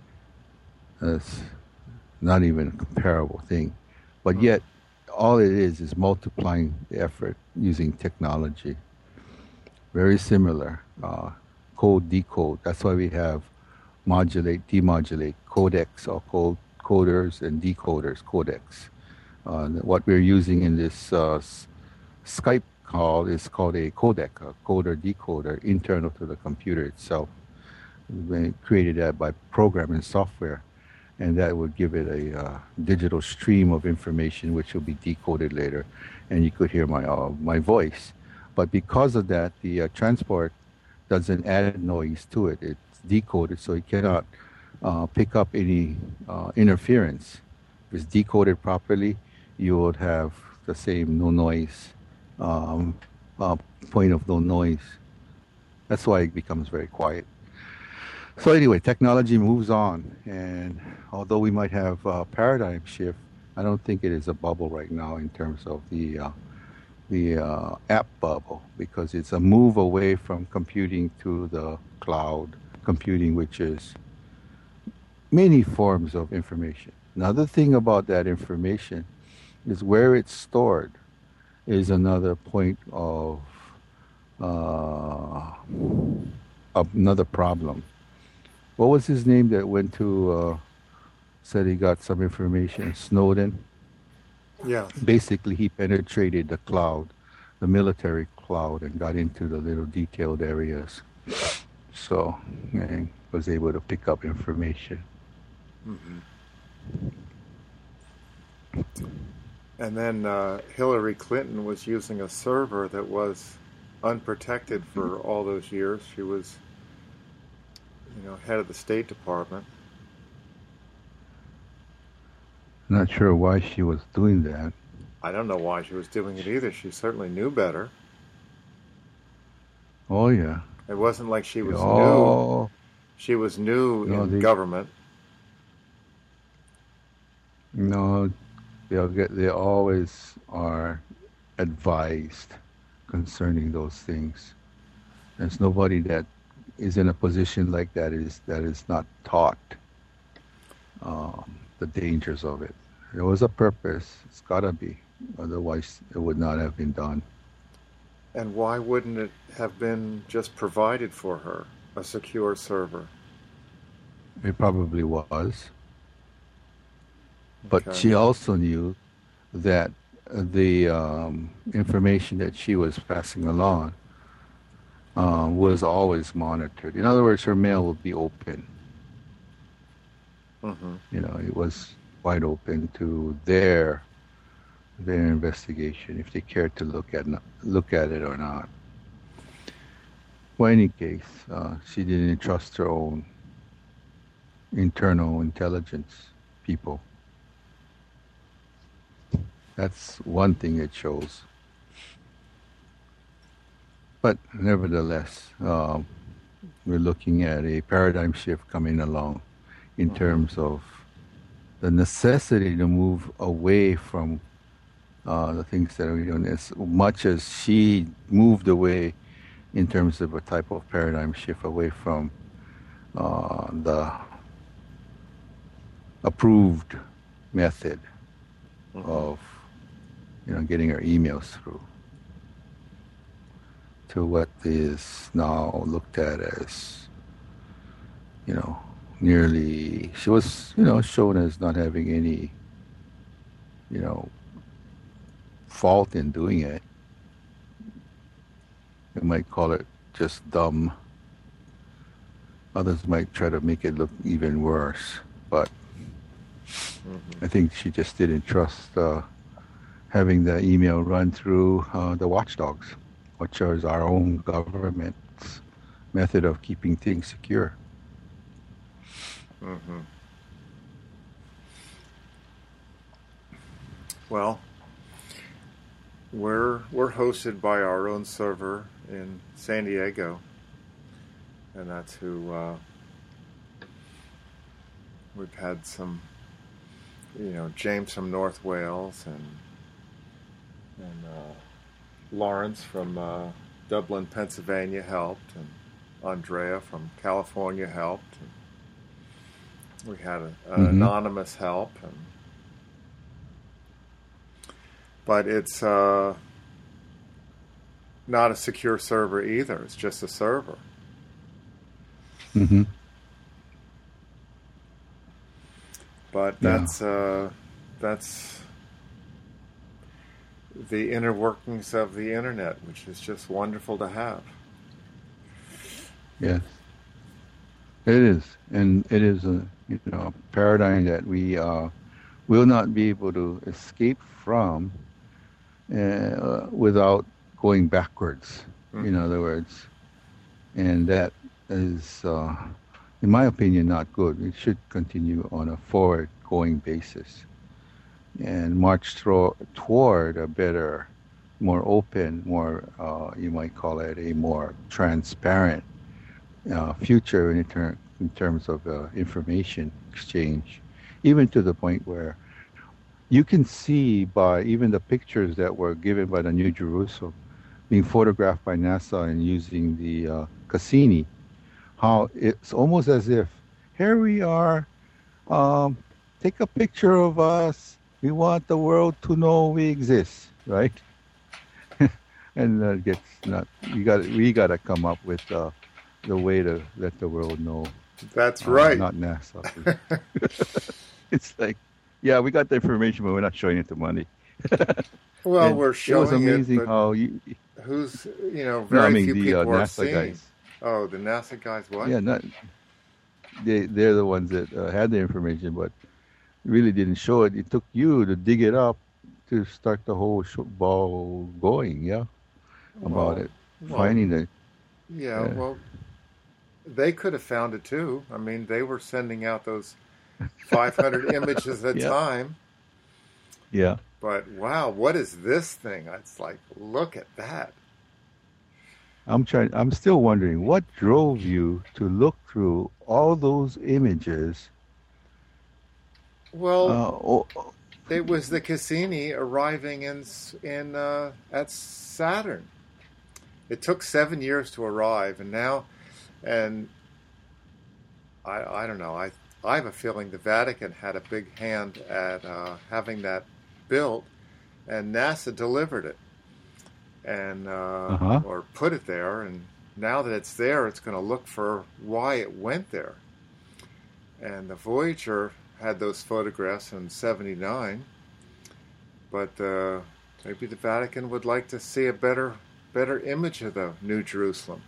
that's not even a comparable thing. But yet, all it is is multiplying the effort using technology. Very similar. Uh, code, decode. That's why we have modulate, demodulate, codecs or code, coders and decoders, codecs. Uh, what we're using in this uh, s- Skype call is called a codec, a coder, decoder, internal to the computer itself. We created that by programming software, and that would give it a uh, digital stream of information which will be decoded later, and you could hear my uh, my voice. But because of that, the uh, transport doesn't add noise to it. It's decoded, so it cannot uh, pick up any uh, interference. If it's decoded properly, you would have the same no noise, um, uh, point of no noise. That's why it becomes very quiet. So anyway, technology moves on, and although we might have a paradigm shift, I don't think it is a bubble right now in terms of the uh, the uh, app bubble, because it's a move away from computing to the cloud computing, which is many forms of information. Another thing about that information is where it's stored is another point of uh, another problem. What was his name that went to uh, said he got some information? Snowden.
Yes.
Basically, he penetrated the cloud, the military cloud, and got into the little detailed areas. So, and was able to pick up information.
Mm-hmm. And then uh, Hillary Clinton was using a server that was unprotected for all those years. She was, you know, head of the State Department.
Not sure why she was doing that.
I don't know why she was doing it either. She certainly knew better.
Oh yeah.
It wasn't like she was
oh.
new. She was new
no,
in
they,
government.
No, they'll get. They always are advised concerning those things. There's nobody that is in a position like that is that is not taught um, the dangers of it. There was a purpose. It's gotta be. Otherwise, it would not have been done.
And why wouldn't it have been just provided for her, a secure server?
It probably was. But
Okay.
she also knew that the um, information that she was passing along uh, was always monitored. In other words, her mail would be open.
Mm-hmm.
You know, it was wide open to their their investigation if they cared to look at look at it or not. Well, in any case, uh, she didn't trust her own internal intelligence people. That's one thing it shows. But nevertheless, uh, we're looking at a paradigm shift coming along in terms of the necessity to move away from uh, the things that are doing. As much as she moved away in terms of a type of paradigm shift away from uh, the approved method
Mm-hmm.
of, you know, getting her emails through, to what is now looked at as, you know, nearly, she was, you know, shown as not having any, you know, fault in doing it. You might call it just dumb. Others might try to make it look even worse, but
Mm-hmm.
I think she just didn't trust uh, having the email run through uh, the watchdogs, which is our own government's method of keeping things secure.
Mm-hmm. Well, we're we're hosted by our own server in San Diego, and that's who uh, we've had some, you know, James from North Wales and and uh, Lawrence from uh, Dublin, Pennsylvania helped, and Andrea from California helped. And we had a, an
Mm-hmm.
anonymous help, and but it's uh, not a secure server either. It's just a server.
Mm-hmm.
But
Yeah.
that's uh, that's the inner workings of the internet, which is just wonderful to have.
Yes, it is, and it is a, you know, paradigm that we uh, will not be able to escape from uh, without going backwards.
Mm-hmm.
In other words, and that is, uh, in my opinion, not good. It should continue on a forward-going basis and march thro- toward a better, more open, more, uh, you might call it a more transparent uh, future in, ter- in terms of uh, information exchange, even to the point where you can see by even the pictures that were given by the New Jerusalem being photographed by NASA and using the uh, Cassini, how it's almost as if, here we are, um, take a picture of us. We want the world to know we exist, right? And that gets not. You got. We got to come up with uh, the way to let the world know.
That's
Uh,
right.
not NASA. It's like, yeah, we got the information, but we're not showing it to money.
Well,
And
we're
it was
showing
amazing
it, but
how you.
who's, you know,
No,
very
I mean
few
the
people
uh,
are
NASA
seeing.
guys.
Oh, the NASA guys, what?
Yeah, not they. They're the ones that uh, had the information, but really didn't show it. It took you to dig it up to start the whole sh- ball going. Yeah, about
Well,
it,
well,
finding it.
yeah,
Uh,
well, they could have found it too. I mean, they were sending out those five hundred images at a
yeah,
time.
yeah.
But wow, what is this thing? It's like, look at that.
I'm trying. I'm still wondering what drove you to look through all those images.
Well,
Uh, oh,
it was the Cassini arriving in in uh, at Saturn. It took seven years to arrive, and now, and I I don't know. I I have a feeling the Vatican had a big hand at uh, having that built, and NASA delivered it, and uh,
uh-huh.
or put it there. And now that it's there, it's going to look for why it went there. And the Voyager had those photographs in seventy-nine, but uh, maybe the Vatican would like to see a better better image of the New Jerusalem.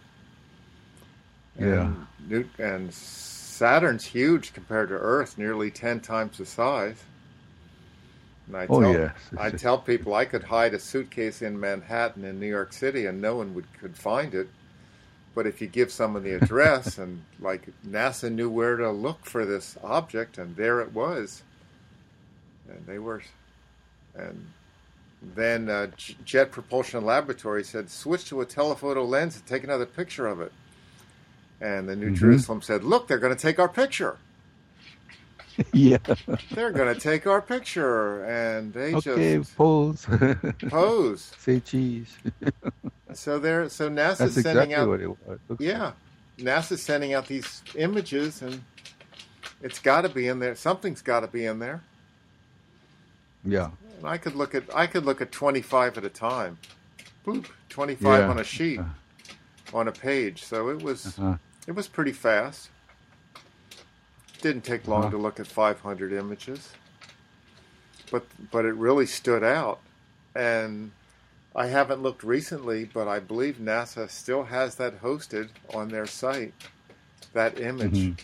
And
Yeah.
New, and Saturn's huge compared to Earth, nearly ten times the size. And I
Oh
tell
yes.
I tell people I could hide a suitcase in Manhattan in New York City and no one would could find it. But if you give someone the address, and like NASA knew where to look for this object, and there it was, and they were, and then uh, Jet Propulsion Laboratory said, switch to a telephoto lens and take another picture of it. And the New
Mhm.
Jerusalem said, look, they're going to take our picture.
Yeah.
They're going to take our picture, and they
Okay,
just
pose.
pose.
Say cheese.
So they're so NASA's
That's
sending
exactly
out,
what it was. Looks like.
yeah, NASA's sending out these images, and it's got to be in there. Something's got to be in there.
Yeah.
And I could look at I could look at twenty-five at a time. Boop, twenty-five
Yeah.
on a sheet,
Uh,
on a page. So it was
uh-huh.
it was pretty fast. Didn't take long
Uh-huh.
to look at five hundred images. But but it really stood out. And I haven't looked recently, but I believe NASA still has that hosted on their site, that image.
hmm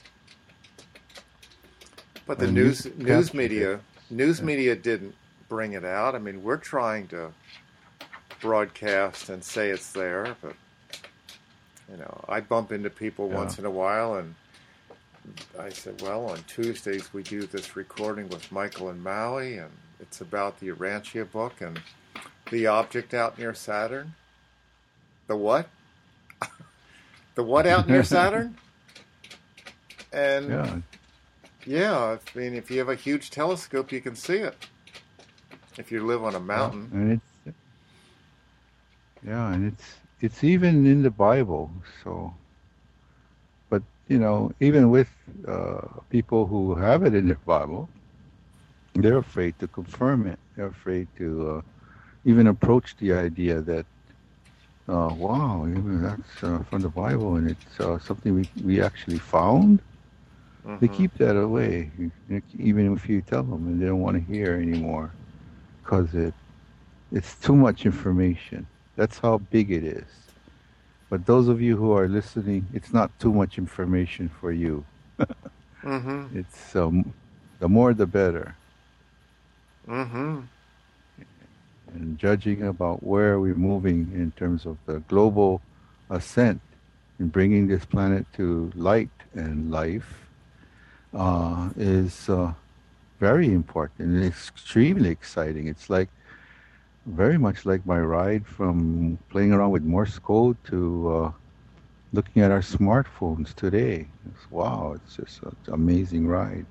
But the
And you
news news
captured it.
media news
Yeah.
media didn't bring it out. I mean, we're trying to broadcast and say it's there, but you know, I bump into people
Yeah.
once in a while, and I said, well, on Tuesdays we do this recording with Michael and Maui, and it's about the Urantia book and the object out near Saturn. The what? The what out near Saturn? And
Yeah.
yeah, I mean, if you have a huge telescope, you can see it. If you live on a
Yeah.
mountain.
And it's yeah, and it's it's even in the Bible. So, but you know, even with uh, people who have it in their Bible, they're afraid to confirm it. They're afraid to uh, even approach the idea that, uh, wow, even that's uh, from the Bible and it's uh, something we, we actually found. They
Mm-hmm.
keep that away, even if you tell them, and they don't want to hear anymore because it it's too much information. That's how big it is. But those of you who are listening, it's not too much information for you.
Mm-hmm.
It's um, the more the better.
Mm-hmm.
And judging about where we're moving in terms of the global ascent in bringing this planet to light and life uh, is uh, very important and extremely exciting. It's like very much like my ride from playing around with Morse code to uh, looking at our smartphones today. It's, wow, it's just an amazing ride.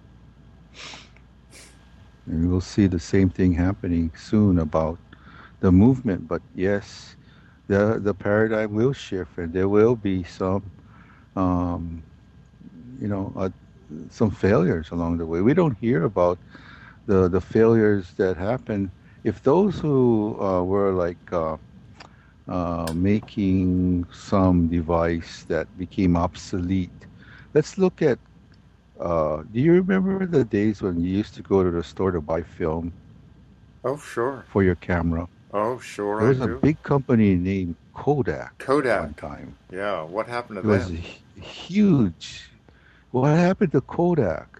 And we'll see the same thing happening soon about the movement. But yes, the the paradigm will shift, and there will be some, um, you know, uh, some failures along the way. We don't hear about the the failures that happen. If those who uh, were like uh, uh, making some device that became obsolete, let's look at. Uh, do you remember the days when you used to go to the store to buy film
Oh, sure.
for your camera?
Oh, sure,
There
I
was a
do.
big company named Kodak at one
Kodak.
time.
Yeah, what happened to
It was
them?
hu- huge. What happened to Kodak?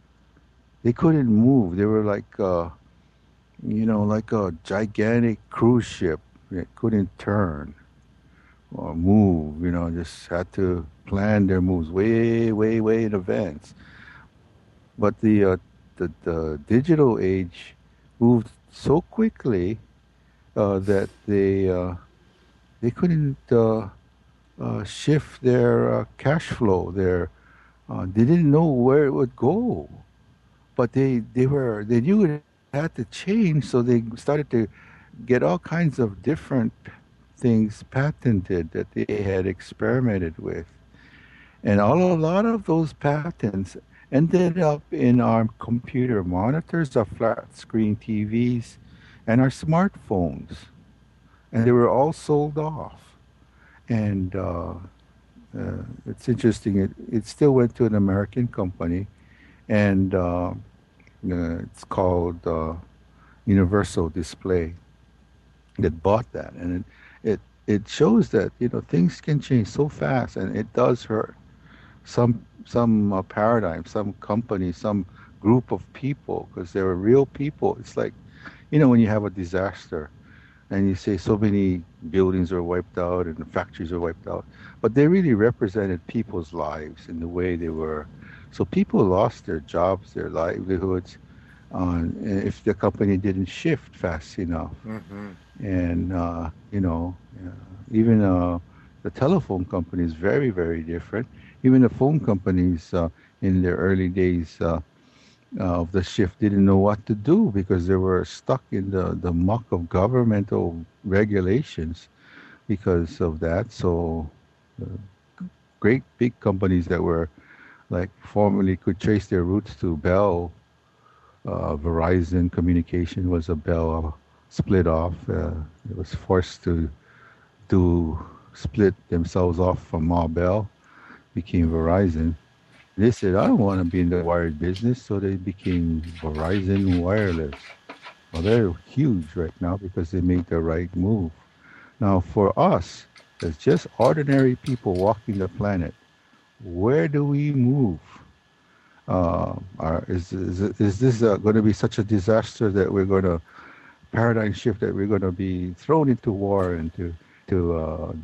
They couldn't move. They were like, uh, you know, like a gigantic cruise ship that couldn't turn or move. You know, just had to plan their moves way, way, way in advance. But the uh, the, the digital age moved so quickly uh, that they uh, they couldn't uh, uh, shift their uh, cash flow. Their uh, they didn't know where it would go, but they they were they knew it had to change, so they started to get all kinds of different things patented that they had experimented with, and all a lot of those patents ended up in our computer monitors, our flat screen T Vs, and our smartphones, and they were all sold off. And uh, uh, it's interesting. It, it still went to an American company, and uh, uh, it's called uh, Universal Display that bought that, and it, it it shows that you know things can change so fast, and it does hurt some some uh, paradigm, some company, some group of people because they were real people. It's like you know when you have a disaster and you say so many buildings are wiped out and the factories are wiped out, but they really represented people's lives in the way they were. So people lost their jobs, their livelihoods, on if the company didn't shift fast enough.
Mm-hmm.
And uh, you know, uh, even uh, the telephone company is very, very different. Even the phone companies uh, in their early days, uh, uh, of the shift didn't know what to do because they were stuck in the, the muck of governmental regulations because of that. So, uh, great big companies that were like formerly could trace their roots to Bell, uh, Verizon Communication was a Bell split off. Uh, it was forced to to split themselves off from Ma Bell, became Verizon. They said, I don't want to be in the wired business, so they became Verizon Wireless. Well, they're huge right now because they made the right move. Now, for us, as just ordinary people walking the planet, where do we move? Uh, are, is, is, is this uh, going to be such a disaster that we're going to paradigm shift that we're going to be thrown into war and to, to uh,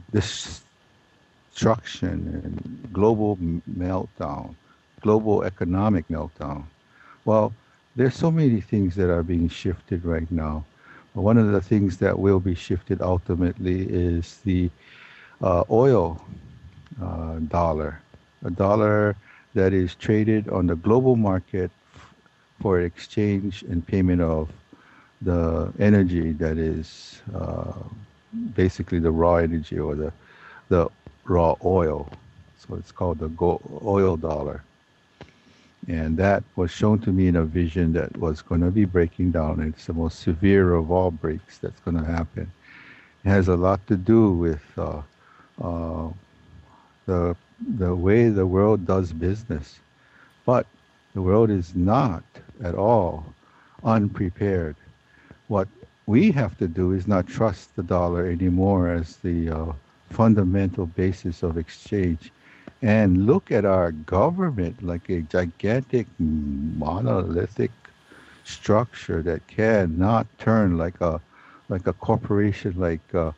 destruction and global meltdown, global economic meltdown? Well, there's so many things that are being shifted right now. One of the things that will be shifted ultimately is the uh, oil uh, dollar, a dollar that is traded on the global market f- for exchange and payment of the energy that is uh, basically the raw energy or the, the raw oil. So it's called the go- oil dollar. And that was shown to me in a vision that was going to be breaking down. It's the most severe of all breaks that's going to happen. It has a lot to do with uh, uh, the the way the world does business. But the world is not at all unprepared. What we have to do is not trust the dollar anymore as the uh, fundamental basis of exchange and look at our government like a gigantic monolithic structure that cannot turn like a like a corporation like uh,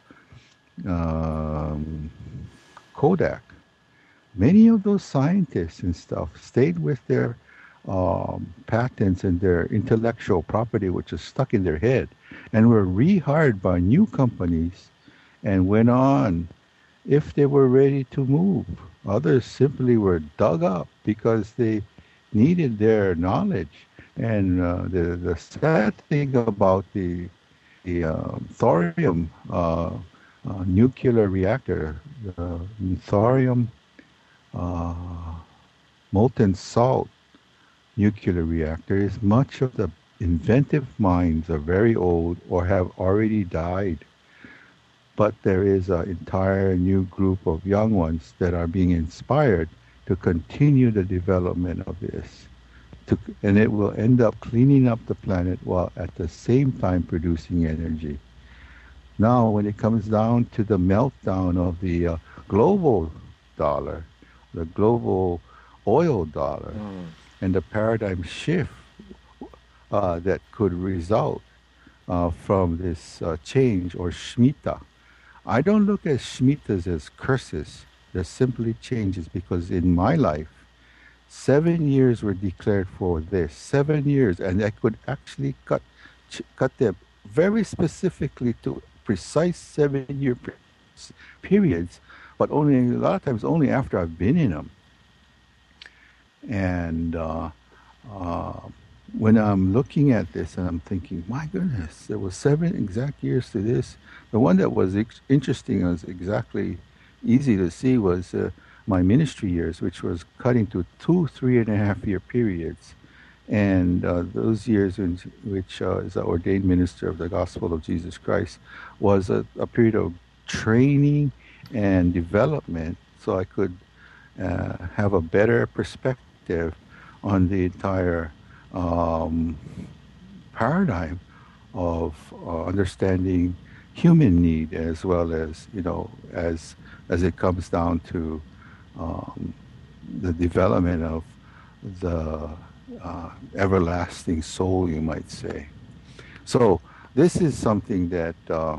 um, Kodak. Many of those scientists and stuff stayed with their um, patents and their intellectual property, which is stuck in their head, and were rehired by new companies and went on if they were ready to move. Others simply were dug up because they needed their knowledge. And uh, the, the sad thing about the, the uh, thorium uh, uh, nuclear reactor, the thorium uh, molten salt nuclear reactor, is much of the inventive minds are very old or have already died. But there is an entire new group of young ones that are being inspired to continue the development of this. To, and it will end up cleaning up the planet while at the same time producing energy. Now, when it comes down to the meltdown of the uh, global dollar, the global oil dollar,
Mm.
and the paradigm shift uh, that could result uh, from this uh, change or Shemitah. I don't look at Shemitahs as curses. They're simply changes because in my life, seven years were declared for this. Seven years, and I could actually cut ch- cut them very specifically to precise seven-year per- s- periods, but only a lot of times only after I've been in them. And uh, uh, when I'm looking at this and I'm thinking, my goodness, there was seven exact years to this. The one that was ex- interesting was exactly easy to see was uh, my ministry years, which was cut into two, three and a half year periods. And uh, those years in which uh, as an ordained minister of the gospel of Jesus Christ was a, a period of training and development so I could uh, have a better perspective on the entire um, paradigm of uh, understanding human need as well as you know as as it comes down to um, the development of the uh, everlasting soul, you might say. So this is something that uh,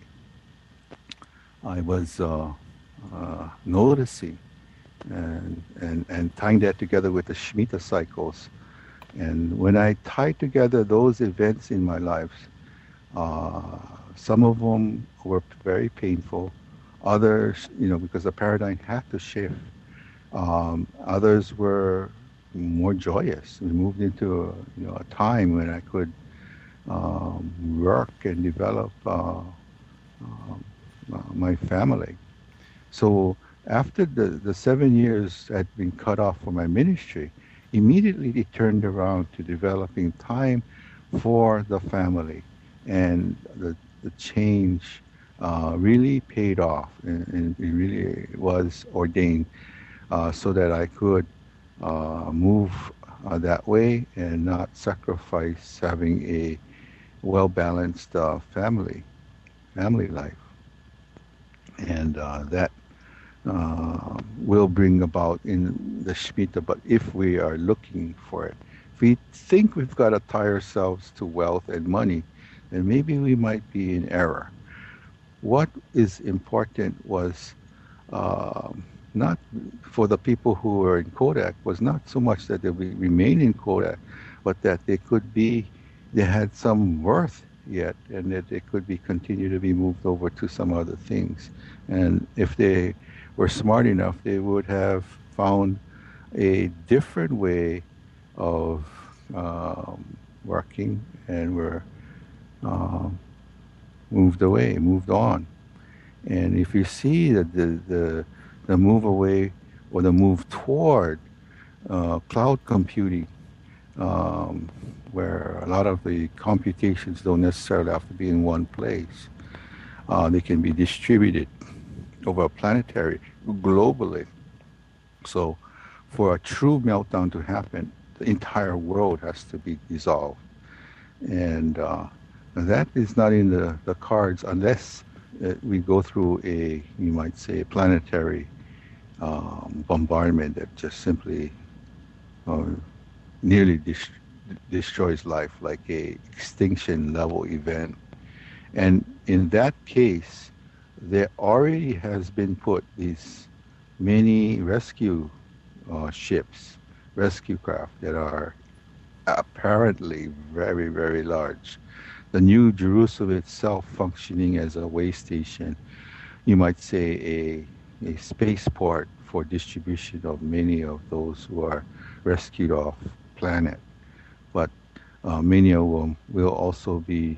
I was uh, uh, noticing and, and, and tying that together with the Shemitah cycles. And when I tie together those events in my life, uh, some of them were very painful. Others, you know, because the paradigm had to shift. Um, others were more joyous. We moved into a, you know, a time when I could um, work and develop uh, um, uh, my family. So after the, the seven years had been cut off from my ministry, immediately it turned around to developing time for the family. And the, the change uh, really paid off, and, and it really was ordained uh, so that I could uh, move uh, that way and not sacrifice having a well-balanced uh, family, family life. And uh, that uh, will bring about in the Shemitah, but if we are looking for it. If we think we've got to tie ourselves to wealth and money, then maybe we might be in error. What is important was um, not for the people who were in Kodak, was not so much that they would remain in Kodak, but that they could be, they had some worth yet, and that they could be continue to be moved over to some other things. And if they were smart enough, they would have found a different way of um, working, and were uh, moved away, moved on. And if you see that the, the, the move away or the move toward uh, cloud computing, um, where a lot of the computations don't necessarily have to be in one place. Uh, they can be distributed over a planetary, globally. So for a true meltdown to happen, the entire world has to be dissolved. And uh, that is not in the, the cards unless uh, we go through a, you might say, a planetary um, bombardment that just simply uh, nearly dis- destroys life, like a extinction level event. And in that case, there already has been put these many rescue uh, ships, rescue craft that are apparently very, very large. The New Jerusalem itself functioning as a way station, you might say a, a spaceport for distribution of many of those who are rescued off planet. But uh, many of them will also be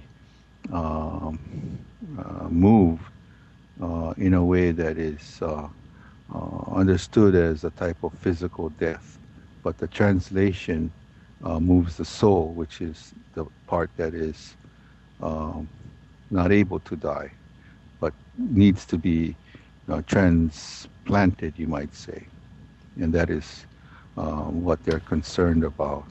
um, uh, moved uh, in a way that is uh, uh, understood as a type of physical death. But the translation uh, moves the soul, which is the part that is um, not able to die, but needs to be uh, transplanted, you might say. And that is uh, what they're concerned about.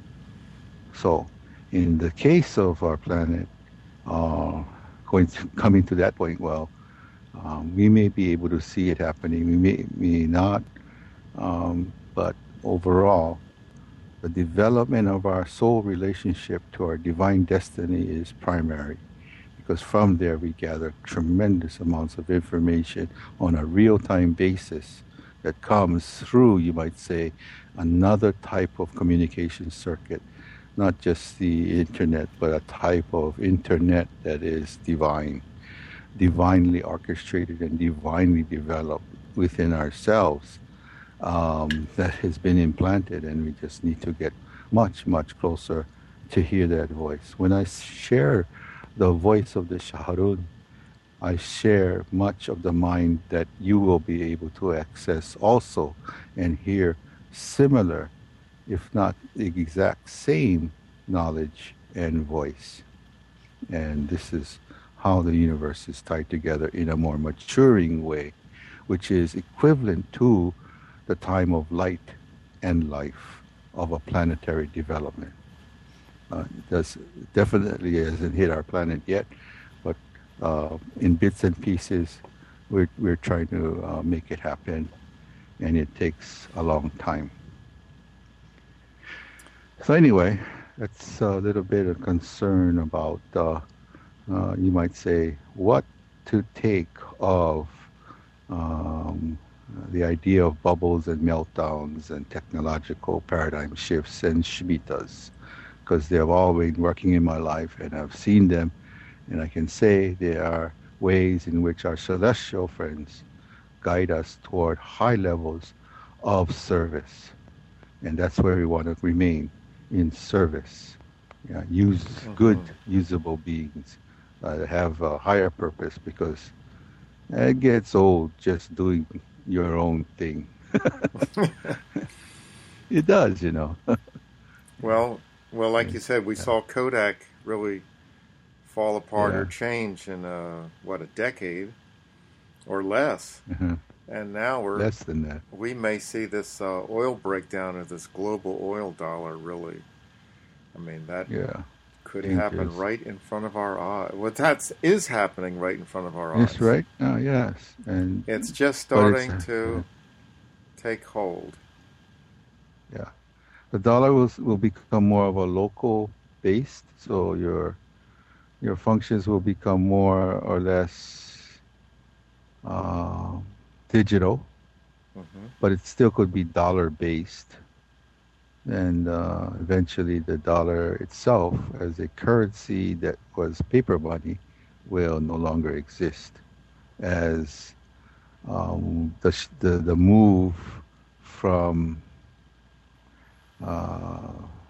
So in the case of our planet, uh, going to, coming to that point, well, um, we may be able to see it happening, we may, may not, um, but overall, the development of our soul relationship to our divine destiny is primary, because from there we gather tremendous amounts of information on a real-time basis that comes through, you might say, another type of communication circuit, not just the internet, but a type of internet that is divine, divinely orchestrated and divinely developed within ourselves, um, that has been implanted, and we just need to get much, much closer to hear that voice. When I share the voice of the Shaharun, I share much of the mind that you will be able to access also and hear similar, if not the exact same, knowledge and voice. And this is how the universe is tied together in a more maturing way, which is equivalent to the time of light and life of a planetary development. Uh, it does, definitely hasn't hit our planet yet, but uh, in bits and pieces, we're, we're trying to uh, make it happen, and it takes a long time. So anyway, that's a little bit of concern about, uh, uh, you might say, what to take of um, the idea of bubbles and meltdowns and technological paradigm shifts and Shemitas, because they have all been working in my life, and I've seen them, and I can say there are ways in which our celestial friends guide us toward high levels of service. and that's where we want to remain, in service. Yeah, use
Mm-hmm.
good, usable beings uh, that have a higher purpose, because it gets old just doing your own thing. It does, you know.
Well, well, like you said, we
Yeah.
saw Kodak really fall apart
Yeah.
or change in uh, what, a decade or less,
Uh-huh.
and now we're
Less than that.
we may see this uh, oil breakdown of this global oil dollar. Really, I mean, that
Yeah.
could happen
Dangerous.
right in front of our eyes. Well, that is happening right in front of our
Yes,
eyes.
right? Oh, yes. And
It's just
but it's,
starting
uh,
to take hold.
yeah. The dollar will will become more of a local based, so your your functions will become more or less uh, digital,
Hmm.
but it still could be dollar based. And uh, eventually, the dollar itself, as a currency that was paper money, will no longer exist. As um, the sh- the the move from uh,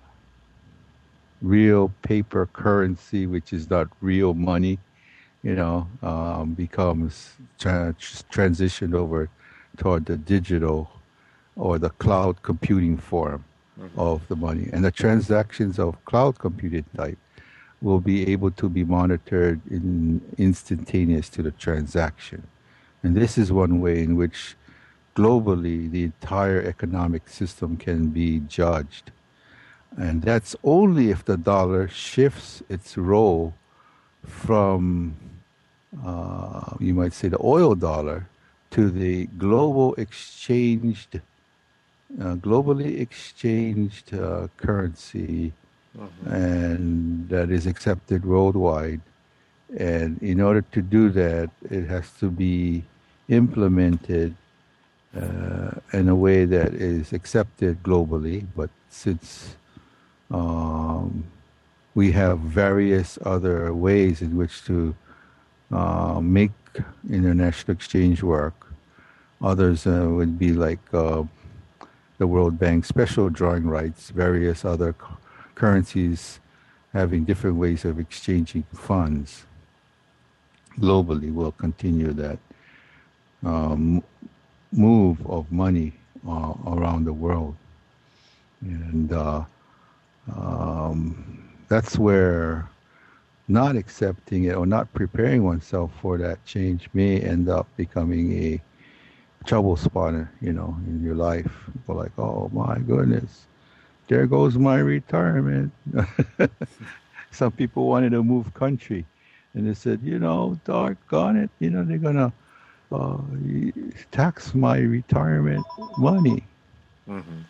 real paper currency, which is not real money, you know, um, becomes tra- transitioned over toward the digital or the cloud computing form
Hmm.
of the money. And the transactions of cloud computing type will be able to be monitored in instantaneous to the transaction. And this is one way in which globally the entire economic system can be judged. And that's only if the dollar shifts its role from, uh, you might say, the oil dollar to the global exchanged, uh, globally exchanged uh, currency,
Hmm.
and that is accepted worldwide. And in order to do that, it has to be implemented uh, in a way that is accepted globally. But since um, we have various other ways in which to uh, make international exchange work. Others uh, would be like uh, the World Bank special drawing rights, various other c- currencies having different ways of exchanging funds globally will continue that um, move of money uh, around the world. And uh, um, that's where not accepting it or not preparing oneself for that change may end up becoming a trouble spotter, you know, in your life. Go like, oh my goodness, there goes my retirement. Some people wanted to move country, and they said, you know, doggone it, you know, they're gonna uh, tax my retirement money.
Hmm.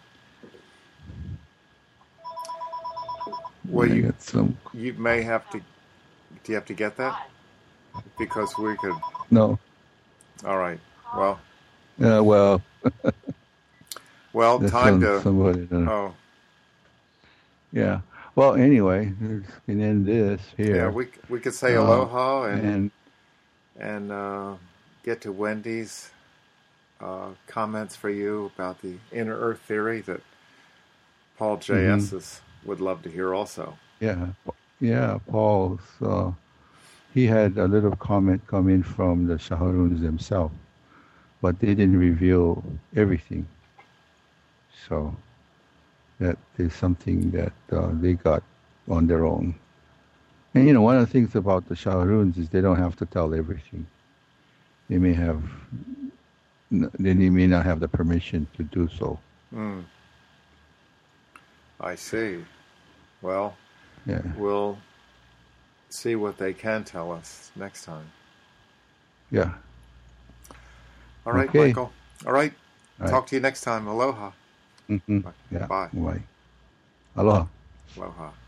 Well,
And I
you
got some.
you may have to. Do you have to get that? Because we could.
No,
All right. Well,
uh, well,
well,
there's
time
some
to.
somebody. Uh,
Oh,
yeah. Well, anyway, we can end this
yeah.
here.
We we could say
Uh,
aloha and
and
and uh, get to Wendy's uh, comments for you about the inner Earth theory that Paul J
hmm
S is, would love to hear also.
yeah, yeah, Paul's. Uh, he had a little comment come in from the Shaharuns themselves, but they didn't reveal everything. So that is something that uh, they got on their own. And you know, one of the things about the Shaharuns is they don't have to tell everything. They may have, they may not have the permission to do so.
Hmm. I see. Well,
Yeah.
we'll see what they can tell us next time.
Yeah.
All right,
Okay.
Michael. All right.
All right.
Talk to you next time. Aloha.
Mm-hmm.
Bye.
Yeah.
Bye.
Bye. Aloha.
Aloha.